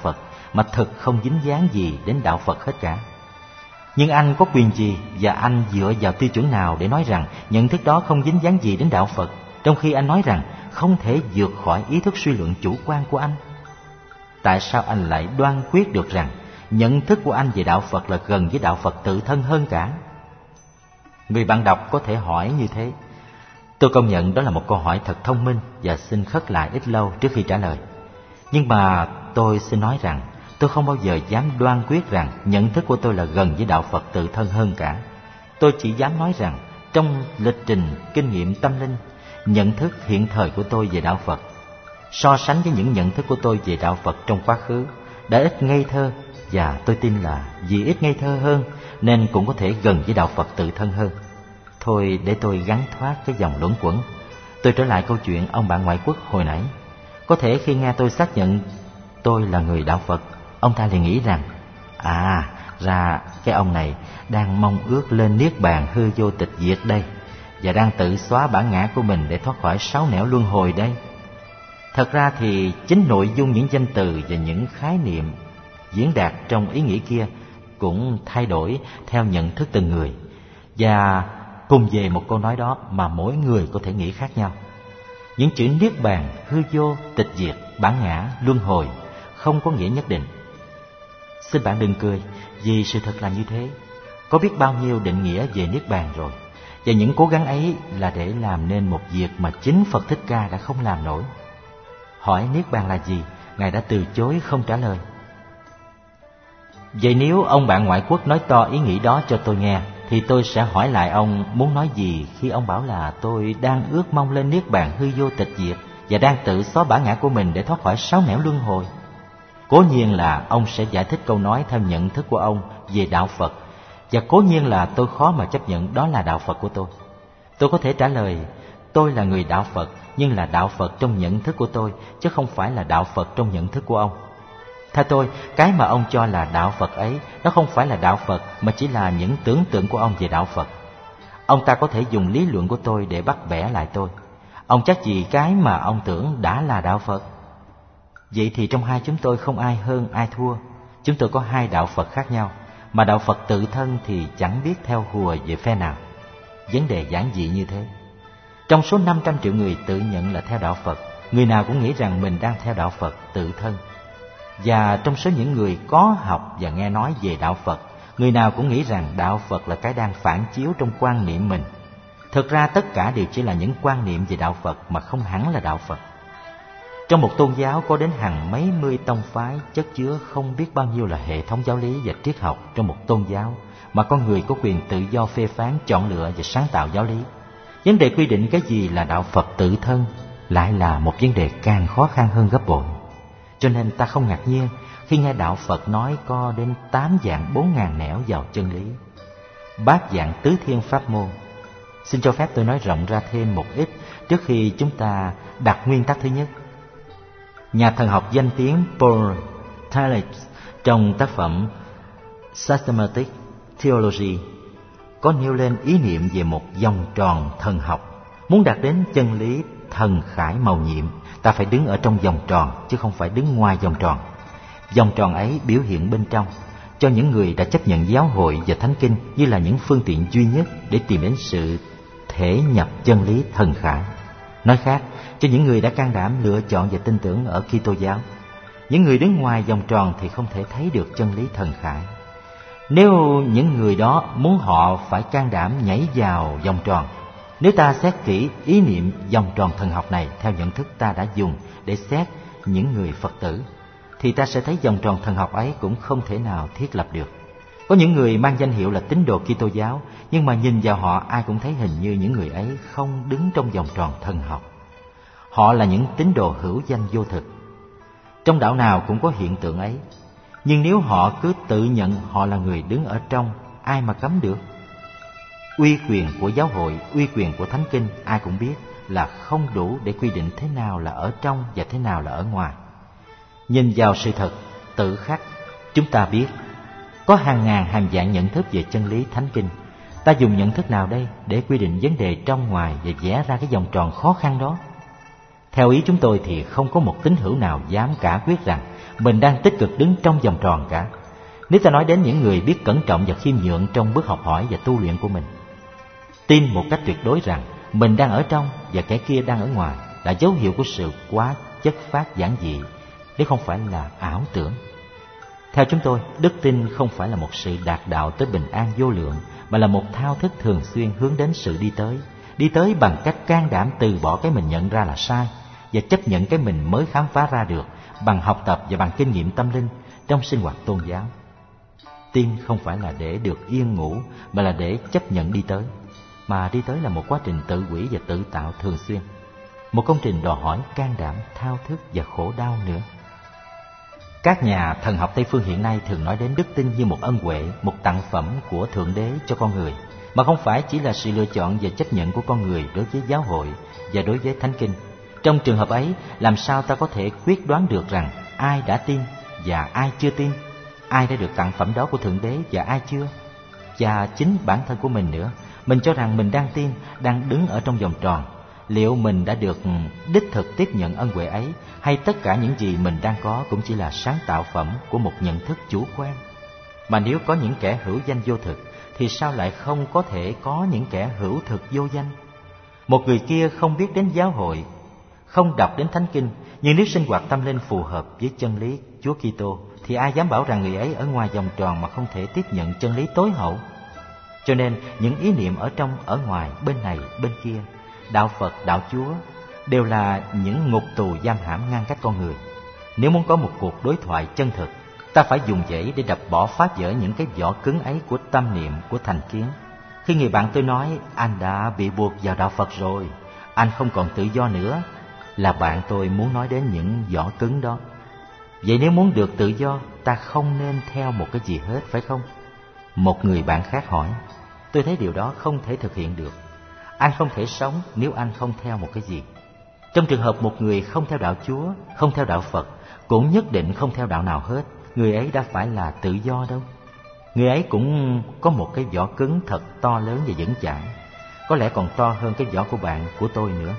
mà thực không dính dáng gì đến đạo Phật hết cả. Nhưng anh có quyền gì và anh dựa vào tiêu chuẩn nào để nói rằng nhận thức đó không dính dáng gì đến đạo Phật, trong khi anh nói rằng không thể vượt khỏi ý thức suy luận chủ quan của anh? Tại sao anh lại đoan quyết được rằng nhận thức của anh về đạo Phật là gần với đạo Phật tự thân hơn cả? Người bạn đọc có thể hỏi như thế. Tôi công nhận đó là một câu hỏi thật thông minh và xin khất lại ít lâu trước khi trả lời. Nhưng mà tôi xin nói rằng tôi không bao giờ dám đoan quyết rằng nhận thức của tôi là gần với đạo Phật tự thân hơn cả. Tôi chỉ dám nói rằng trong lịch trình kinh nghiệm tâm linh, nhận thức hiện thời của tôi về đạo Phật so sánh với những nhận thức của tôi về đạo Phật trong quá khứ đã ít ngây thơ, và tôi tin là vì ít ngây thơ hơn nên cũng có thể gần với đạo Phật tự thân hơn. Thôi để tôi gắn thoát cái dòng luẩn quẩn. Tôi trở lại câu chuyện ông bạn ngoại quốc hồi nãy. Có thể khi nghe tôi xác nhận tôi là người đạo Phật, ông ta liền nghĩ rằng ra cái ông này đang mong ước lên niết bàn hư vô tịch diệt đây, và đang tự xóa bản ngã của mình để thoát khỏi sáu nẻo luân hồi đây. Thật ra thì chính nội dung những danh từ và những khái niệm diễn đạt trong ý nghĩ kia cũng thay đổi theo nhận thức từng người, và cùng về một câu nói đó mà mỗi người có thể nghĩ khác nhau. Những chữ niết bàn, hư vô, tịch diệt, bản ngã, luân hồi không có nghĩa nhất định. Xin bạn đừng cười, vì sự thật là như thế. Có biết bao nhiêu định nghĩa về niết bàn rồi, và những cố gắng ấy là để làm nên một việc mà chính Phật Thích Ca đã không làm nổi. Hỏi niết bàn là gì, Ngài đã từ chối không trả lời. Vậy nếu ông bạn ngoại quốc nói to ý nghĩ đó cho tôi nghe, thì tôi sẽ hỏi lại ông muốn nói gì khi ông bảo là tôi đang ước mong lên niết bàn hư vô tịch diệt và đang tự xóa bản ngã của mình để thoát khỏi sáu nẻo luân hồi. Cố nhiên là ông sẽ giải thích câu nói theo nhận thức của ông về đạo Phật, và cố nhiên là tôi khó mà chấp nhận đó là đạo Phật của tôi. Tôi có thể trả lời, tôi là người đạo Phật, nhưng là đạo Phật trong nhận thức của tôi, chứ không phải là đạo Phật trong nhận thức của ông. Theo tôi, cái mà ông cho là đạo Phật ấy, nó không phải là đạo Phật, mà chỉ là những tưởng tượng của ông về đạo Phật. Ông ta có thể dùng lý luận của tôi để bắt bẻ lại tôi. Ông chắc gì cái mà ông tưởng đã là đạo Phật. Vậy thì trong hai chúng tôi không ai hơn ai thua. Chúng tôi có hai đạo Phật khác nhau, mà đạo Phật tự thân thì chẳng biết theo hùa về phe nào. Vấn đề giản dị như thế. Trong số 500 triệu người tự nhận là theo đạo Phật, người nào cũng nghĩ rằng mình đang theo đạo Phật tự thân. Và trong số những người có học và nghe nói về đạo Phật, người nào cũng nghĩ rằng đạo Phật là cái đang phản chiếu trong quan niệm mình. Thực ra tất cả đều chỉ là những quan niệm về đạo Phật mà không hẳn là đạo Phật. Trong một tôn giáo có đến hàng mấy mươi tông phái, chất chứa không biết bao nhiêu là hệ thống giáo lý và triết học trong một tôn giáo, mà con người có quyền tự do phê phán, chọn lựa và sáng tạo giáo lý. Vấn đề quy định cái gì là đạo Phật tự thân lại là một vấn đề càng khó khăn hơn gấp bội. Cho nên ta không ngạc nhiên khi nghe đạo Phật nói có đến 8 dạng 4.000 nẻo vào chân lý, 8 dạng tứ thiên pháp môn. Xin cho phép tôi nói rộng ra thêm một ít trước khi chúng ta đặt nguyên tắc thứ nhất. Nhà thần học danh tiếng Paul Tillich trong tác phẩm Systematic Theology có nêu lên ý niệm về một vòng tròn thần học. Muốn đạt đến chân lý thần khải mầu nhiệm, ta phải đứng ở trong vòng tròn chứ không phải đứng ngoài vòng tròn. Vòng tròn ấy biểu hiện bên trong cho những người đã chấp nhận giáo hội và thánh kinh như là những phương tiện duy nhất để tìm đến sự thể nhập chân lý thần khải. Nói khác, cho những người đã can đảm lựa chọn và tin tưởng ở Kitô giáo. Những người đứng ngoài vòng tròn thì không thể thấy được chân lý thần khải. Nếu những người đó muốn, họ phải can đảm nhảy vào vòng tròn. Nếu ta xét kỹ ý niệm vòng tròn thần học này theo nhận thức ta đã dùng để xét những người Phật tử, thì ta sẽ thấy vòng tròn thần học ấy cũng không thể nào thiết lập được. Có những người mang danh hiệu là tín đồ Kitô giáo, nhưng mà nhìn vào họ ai cũng thấy hình như những người ấy không đứng trong vòng tròn thần học. Họ là những tín đồ hữu danh vô thực. Trong đạo nào cũng có hiện tượng ấy. Nhưng nếu họ cứ tự nhận họ là người đứng ở trong, ai mà cấm được? Uy quyền của giáo hội, uy quyền của thánh kinh, ai cũng biết là không đủ để quy định thế nào là ở trong và thế nào là ở ngoài. Nhìn vào sự thật tự khắc, chúng ta biết có hàng ngàn hàng vạn nhận thức về chân lý thánh kinh. Ta dùng nhận thức nào đây để quy định vấn đề trong ngoài và vẽ ra cái vòng tròn khó khăn đó? Theo ý chúng tôi thì không có một tín hữu nào dám cả quyết rằng mình đang tích cực đứng trong vòng tròn cả. Nếu ta nói đến những người biết cẩn trọng và khiêm nhượng trong bước học hỏi và tu luyện của mình, tin một cách tuyệt đối rằng mình đang ở trong và kẻ kia đang ở ngoài là dấu hiệu của sự quá chất phát giản dị, nếu không phải là ảo tưởng. Theo chúng tôi, đức tin không phải là một sự đạt đạo tới bình an vô lượng, mà là một thao thức thường xuyên hướng đến sự đi tới bằng cách can đảm từ bỏ cái mình nhận ra là sai và chấp nhận cái mình mới khám phá ra được bằng học tập và bằng kinh nghiệm tâm linh trong sinh hoạt tôn giáo. Tin không phải là để được yên ngủ, mà là để chấp nhận đi tới. Mà đi tới là một quá trình tự hủy và tự tạo thường xuyên, một công trình đòi hỏi can đảm, thao thức và khổ đau nữa. Các nhà thần học Tây phương hiện nay thường nói đến đức tin như một ân huệ, một tặng phẩm của Thượng Đế cho con người, mà không phải chỉ là sự lựa chọn và chấp nhận của con người đối với giáo hội và đối với Thánh Kinh. Trong trường hợp ấy, làm sao ta có thể quyết đoán được rằng ai đã tin và ai chưa tin, ai đã được tặng phẩm đó của Thượng Đế và ai chưa? Và chính bản thân của mình nữa, mình cho rằng mình đang tin, đang đứng ở trong vòng tròn. Liệu mình đã được đích thực tiếp nhận ân huệ ấy, hay tất cả những gì mình đang có cũng chỉ là sáng tạo phẩm của một nhận thức chủ quan? Mà nếu có những kẻ hữu danh vô thực, thì sao lại không có thể có những kẻ hữu thực vô danh? Một người kia không biết đến giáo hội, không đọc đến Thánh Kinh, nhưng nếu sinh hoạt tâm linh phù hợp với chân lý Chúa Kitô, thì ai dám bảo rằng người ấy ở ngoài vòng tròn mà không thể tiếp nhận chân lý tối hậu? Cho nên những ý niệm ở trong, ở ngoài, bên này, bên kia, đạo Phật, đạo Chúa đều là những ngục tù giam hãm ngăn cách con người. Nếu muốn có một cuộc đối thoại chân thực, ta phải dùng dãy để đập bỏ, phá vỡ những cái vỏ cứng ấy của tâm niệm, của thành kiến. Khi người bạn tôi nói anh đã bị buộc vào đạo Phật rồi, anh không còn tự do nữa, là bạn tôi muốn nói đến những vỏ cứng đó. Vậy nếu muốn được tự do, ta không nên theo một cái gì hết, phải không? Một người bạn khác hỏi. Tôi thấy điều đó không thể thực hiện được. Anh không thể sống nếu anh không theo một cái gì. Trong trường hợp một người không theo đạo Chúa, không theo đạo Phật, cũng nhất định không theo đạo nào hết, người ấy đã phải là tự do đâu. Người ấy cũng có một cái vỏ cứng thật to lớn và vững chãi, có lẽ còn to hơn cái vỏ của bạn, của tôi nữa.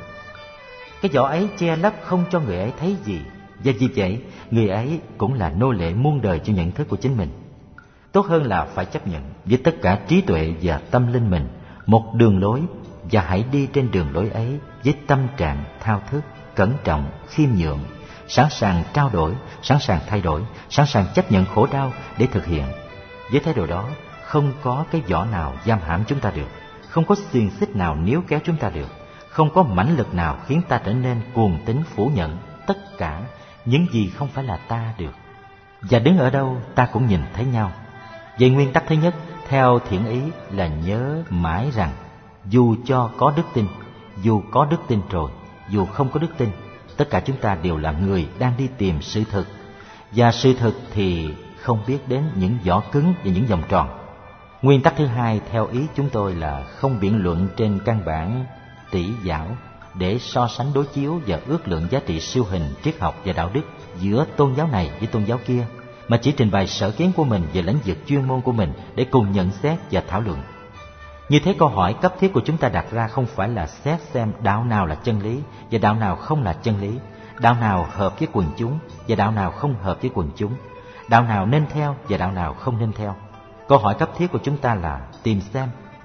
Cái vỏ ấy che lấp không cho người ấy thấy gì, và vì vậy người ấy cũng là nô lệ muôn đời cho nhận thức của chính mình. Tốt hơn là phải chấp nhận với tất cả trí tuệ và tâm linh mình một đường lối, và hãy đi trên đường lối ấy với tâm trạng thao thức, cẩn trọng, khiêm nhượng, sẵn sàng trao đổi, sẵn sàng thay đổi, sẵn sàng chấp nhận khổ đau để thực hiện. Với thái độ đó, không có cái vỏ nào giam hãm chúng ta được, không có xiềng xích nào níu kéo chúng ta được, không có mãnh lực nào khiến ta trở nên cuồng tín phủ nhận tất cả những gì không phải là ta được. Và đứng ở đâu ta cũng nhìn thấy nhau. Vậy nguyên tắc thứ nhất theo thiện ý là nhớ mãi rằng dù cho có đức tin, dù có đức tin rồi, dù không có đức tin, tất cả chúng ta đều là người đang đi tìm sự thực. Và sự thực thì không biết đến những vỏ cứng và những vòng tròn. Nguyên tắc thứ hai theo ý chúng tôi là không biện luận trên căn bản tỷ giáo để so sánh, đối chiếu và ước lượng giá trị siêu hình, triết học và đạo đức giữa tôn giáo này với tôn giáo kia, mà chỉ trình bày sở kiến của mình về lĩnh vực chuyên môn của mình để cùng nhận xét và thảo luận. Như thế câu hỏi cấp thiết của chúng ta đặt ra không phải là xét xem đạo nào là chân lý và đạo nào không là chân lý, đạo nào hợp với quần chúng và đạo nào không hợp với quần chúng, đạo nào nên theo và đạo nào không nên theo. Câu hỏi cấp thiết của chúng ta là tìm xem: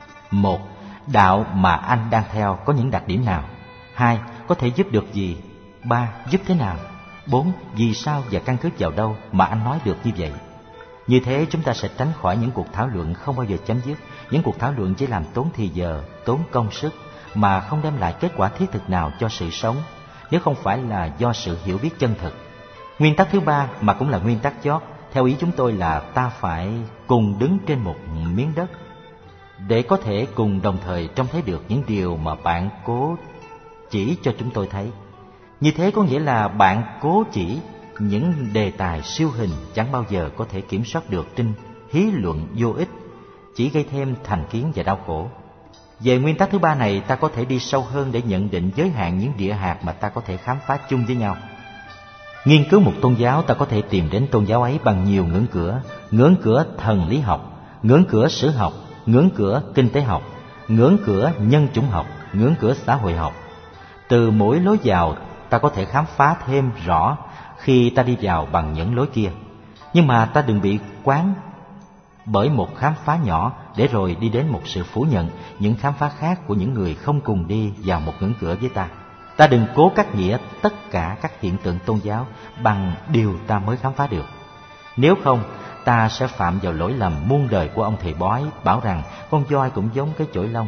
1. Đạo mà anh đang theo có những đặc điểm nào? 2. Có thể giúp được gì? 3. Giúp thế nào? 4. Vì sao và căn cứ vào đâu mà anh nói được như vậy? Như thế chúng ta sẽ tránh khỏi những cuộc thảo luận không bao giờ chấm dứt, những cuộc thảo luận chỉ làm tốn thì giờ, tốn công sức mà không đem lại kết quả thiết thực nào cho sự sống, nếu không phải là do sự hiểu biết chân thực. Nguyên tắc thứ ba, mà cũng là nguyên tắc chót, theo ý chúng tôi là ta phải cùng đứng trên một miếng đất để có thể cùng đồng thời trông thấy được những điều mà bạn cố chỉ cho chúng tôi thấy. Như thế có nghĩa là bạn cố chỉ những đề tài siêu hình chẳng bao giờ có thể kiểm soát được trên hí luận vô ích, chỉ gây thêm thành kiến và đau khổ. Về nguyên tắc thứ ba này, ta có thể đi sâu hơn để nhận định giới hạn những địa hạt mà ta có thể khám phá chung với nhau. Nghiên cứu một tôn giáo, ta có thể tìm đến tôn giáo ấy bằng nhiều ngưỡng cửa thần lý học, ngưỡng cửa sử học, ngưỡng cửa kinh tế học, ngưỡng cửa nhân chủng học, ngưỡng cửa xã hội học. Từ mỗi lối vào ta có thể khám phá thêm rõ khi ta đi vào bằng những lối kia. Nhưng mà ta đừng bị quán bởi một khám phá nhỏ để rồi đi đến một sự phủ nhận những khám phá khác của những người không cùng đi vào một ngưỡng cửa với ta. Ta đừng cố cắt nghĩa tất cả các hiện tượng tôn giáo bằng điều ta mới khám phá được. Nếu không, ta sẽ phạm vào lỗi lầm muôn đời của ông thầy bói bảo rằng con voi cũng giống cái chổi lông.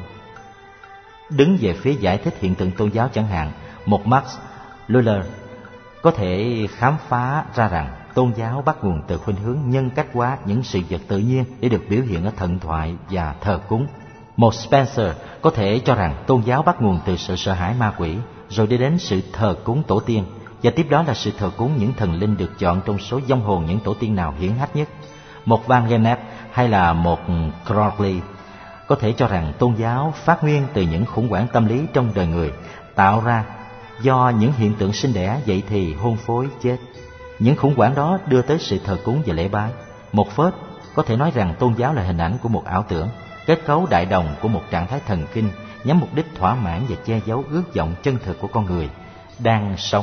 Đứng về phía giải thích hiện tượng tôn giáo chẳng hạn, một Max Muller có thể khám phá ra rằng tôn giáo bắt nguồn từ khuynh hướng nhân cách hóa những sự vật tự nhiên để được biểu hiện ở thần thoại và thờ cúng. Một Spencer có thể cho rằng tôn giáo bắt nguồn từ sự sợ hãi ma quỷ, rồi đi đến sự thờ cúng tổ tiên, và tiếp đó là sự thờ cúng những thần linh được chọn trong số vong hồn những tổ tiên nào hiển hách nhất. Một Van Gennep hay là một Crowley có thể cho rằng tôn giáo phát nguyên từ những khủng hoảng tâm lý trong đời người, tạo ra do những hiện tượng sinh đẻ, dậy thì, hôn phối, chết. Những khủng hoảng đó đưa tới sự thờ cúng và lễ bái. Một Phớt có thể nói rằng tôn giáo là hình ảnh của một ảo tưởng, kết cấu đại đồng của một trạng thái thần kinh nhắm mục đích thỏa mãn và che giấu ước vọng chân thực của con người đang sống.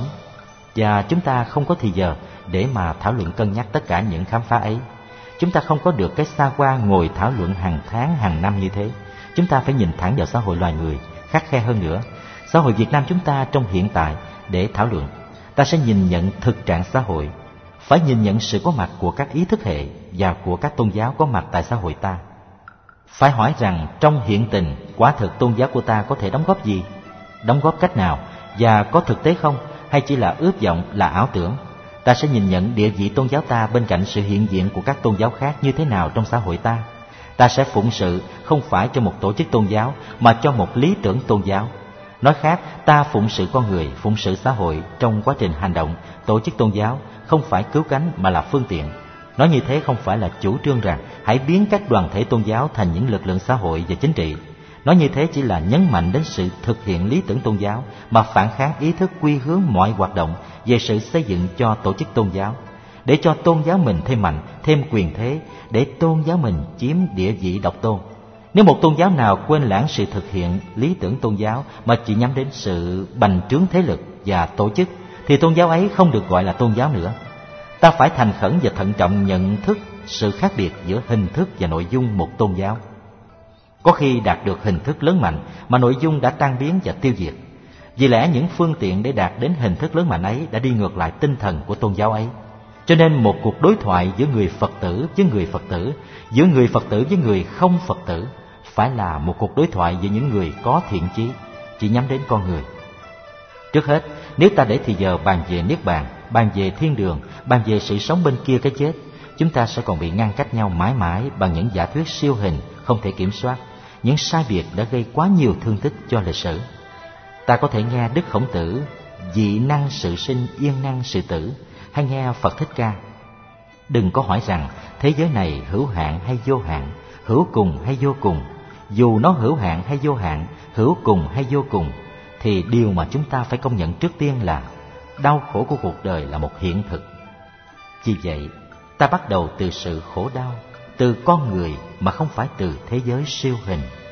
Và chúng ta không có thì giờ để mà thảo luận cân nhắc tất cả những khám phá ấy. Chúng ta không có được cái xa qua ngồi thảo luận hàng tháng hàng năm như thế. Chúng ta phải nhìn thẳng vào xã hội loài người, khắt khe hơn nữa, xã hội Việt Nam chúng ta trong hiện tại để thảo luận. Ta sẽ nhìn nhận thực trạng xã hội, phải nhìn nhận sự có mặt của các ý thức hệ và của các tôn giáo có mặt tại xã hội ta. Phải hỏi rằng trong hiện tình, quả thực tôn giáo của ta có thể đóng góp gì, đóng góp cách nào, và có thực tế không, hay chỉ là ước vọng, là ảo tưởng. Ta sẽ nhìn nhận địa vị tôn giáo ta bên cạnh sự hiện diện của các tôn giáo khác như thế nào trong xã hội ta. Ta sẽ phụng sự không phải cho một tổ chức tôn giáo mà cho một lý tưởng tôn giáo. Nói khác, ta phụng sự con người, phụng sự xã hội trong quá trình hành động. Tổ chức tôn giáo không phải cứu cánh mà là phương tiện. Nói như thế không phải là chủ trương rằng hãy biến các đoàn thể tôn giáo thành những lực lượng xã hội và chính trị. Nói như thế chỉ là nhấn mạnh đến sự thực hiện lý tưởng tôn giáo mà phản kháng ý thức quy hướng mọi hoạt động về sự xây dựng cho tổ chức tôn giáo, để cho tôn giáo mình thêm mạnh, thêm quyền thế, để tôn giáo mình chiếm địa vị độc tôn. Nếu một tôn giáo nào quên lãng sự thực hiện lý tưởng tôn giáo mà chỉ nhắm đến sự bành trướng thế lực và tổ chức, thì tôn giáo ấy không được gọi là tôn giáo nữa. Ta phải thành khẩn và thận trọng nhận thức sự khác biệt giữa hình thức và nội dung một tôn giáo. Có khi đạt được hình thức lớn mạnh mà nội dung đã tan biến và tiêu diệt. Vì lẽ những phương tiện để đạt đến hình thức lớn mạnh ấy đã đi ngược lại tinh thần của tôn giáo ấy. Cho nên một cuộc đối thoại giữa người Phật tử với người Phật tử, giữa người Phật tử với người không Phật tử, phải là một cuộc đối thoại giữa những người có thiện chí, chỉ nhắm đến con người. Trước hết, nếu ta để thì giờ bàn về Niết Bàn, bàn về thiên đường, bàn về sự sống bên kia cái chết, chúng ta sẽ còn bị ngăn cách nhau mãi mãi bằng những giả thuyết siêu hình không thể kiểm soát. Những sai biệt đã gây quá nhiều thương tích cho lịch sử. Ta có thể nghe Đức Khổng Tử dị năng sự sinh, yên năng sự tử, hay nghe Phật Thích Ca. Đừng có hỏi rằng thế giới này hữu hạn hay vô hạn, hữu cùng hay vô cùng. Dù nó hữu hạn hay vô hạn, hữu cùng hay vô cùng, thì điều mà chúng ta phải công nhận trước tiên là đau khổ của cuộc đời là một hiện thực. Vì vậy, ta bắt đầu từ sự khổ đau, từ con người mà không phải từ thế giới siêu hình.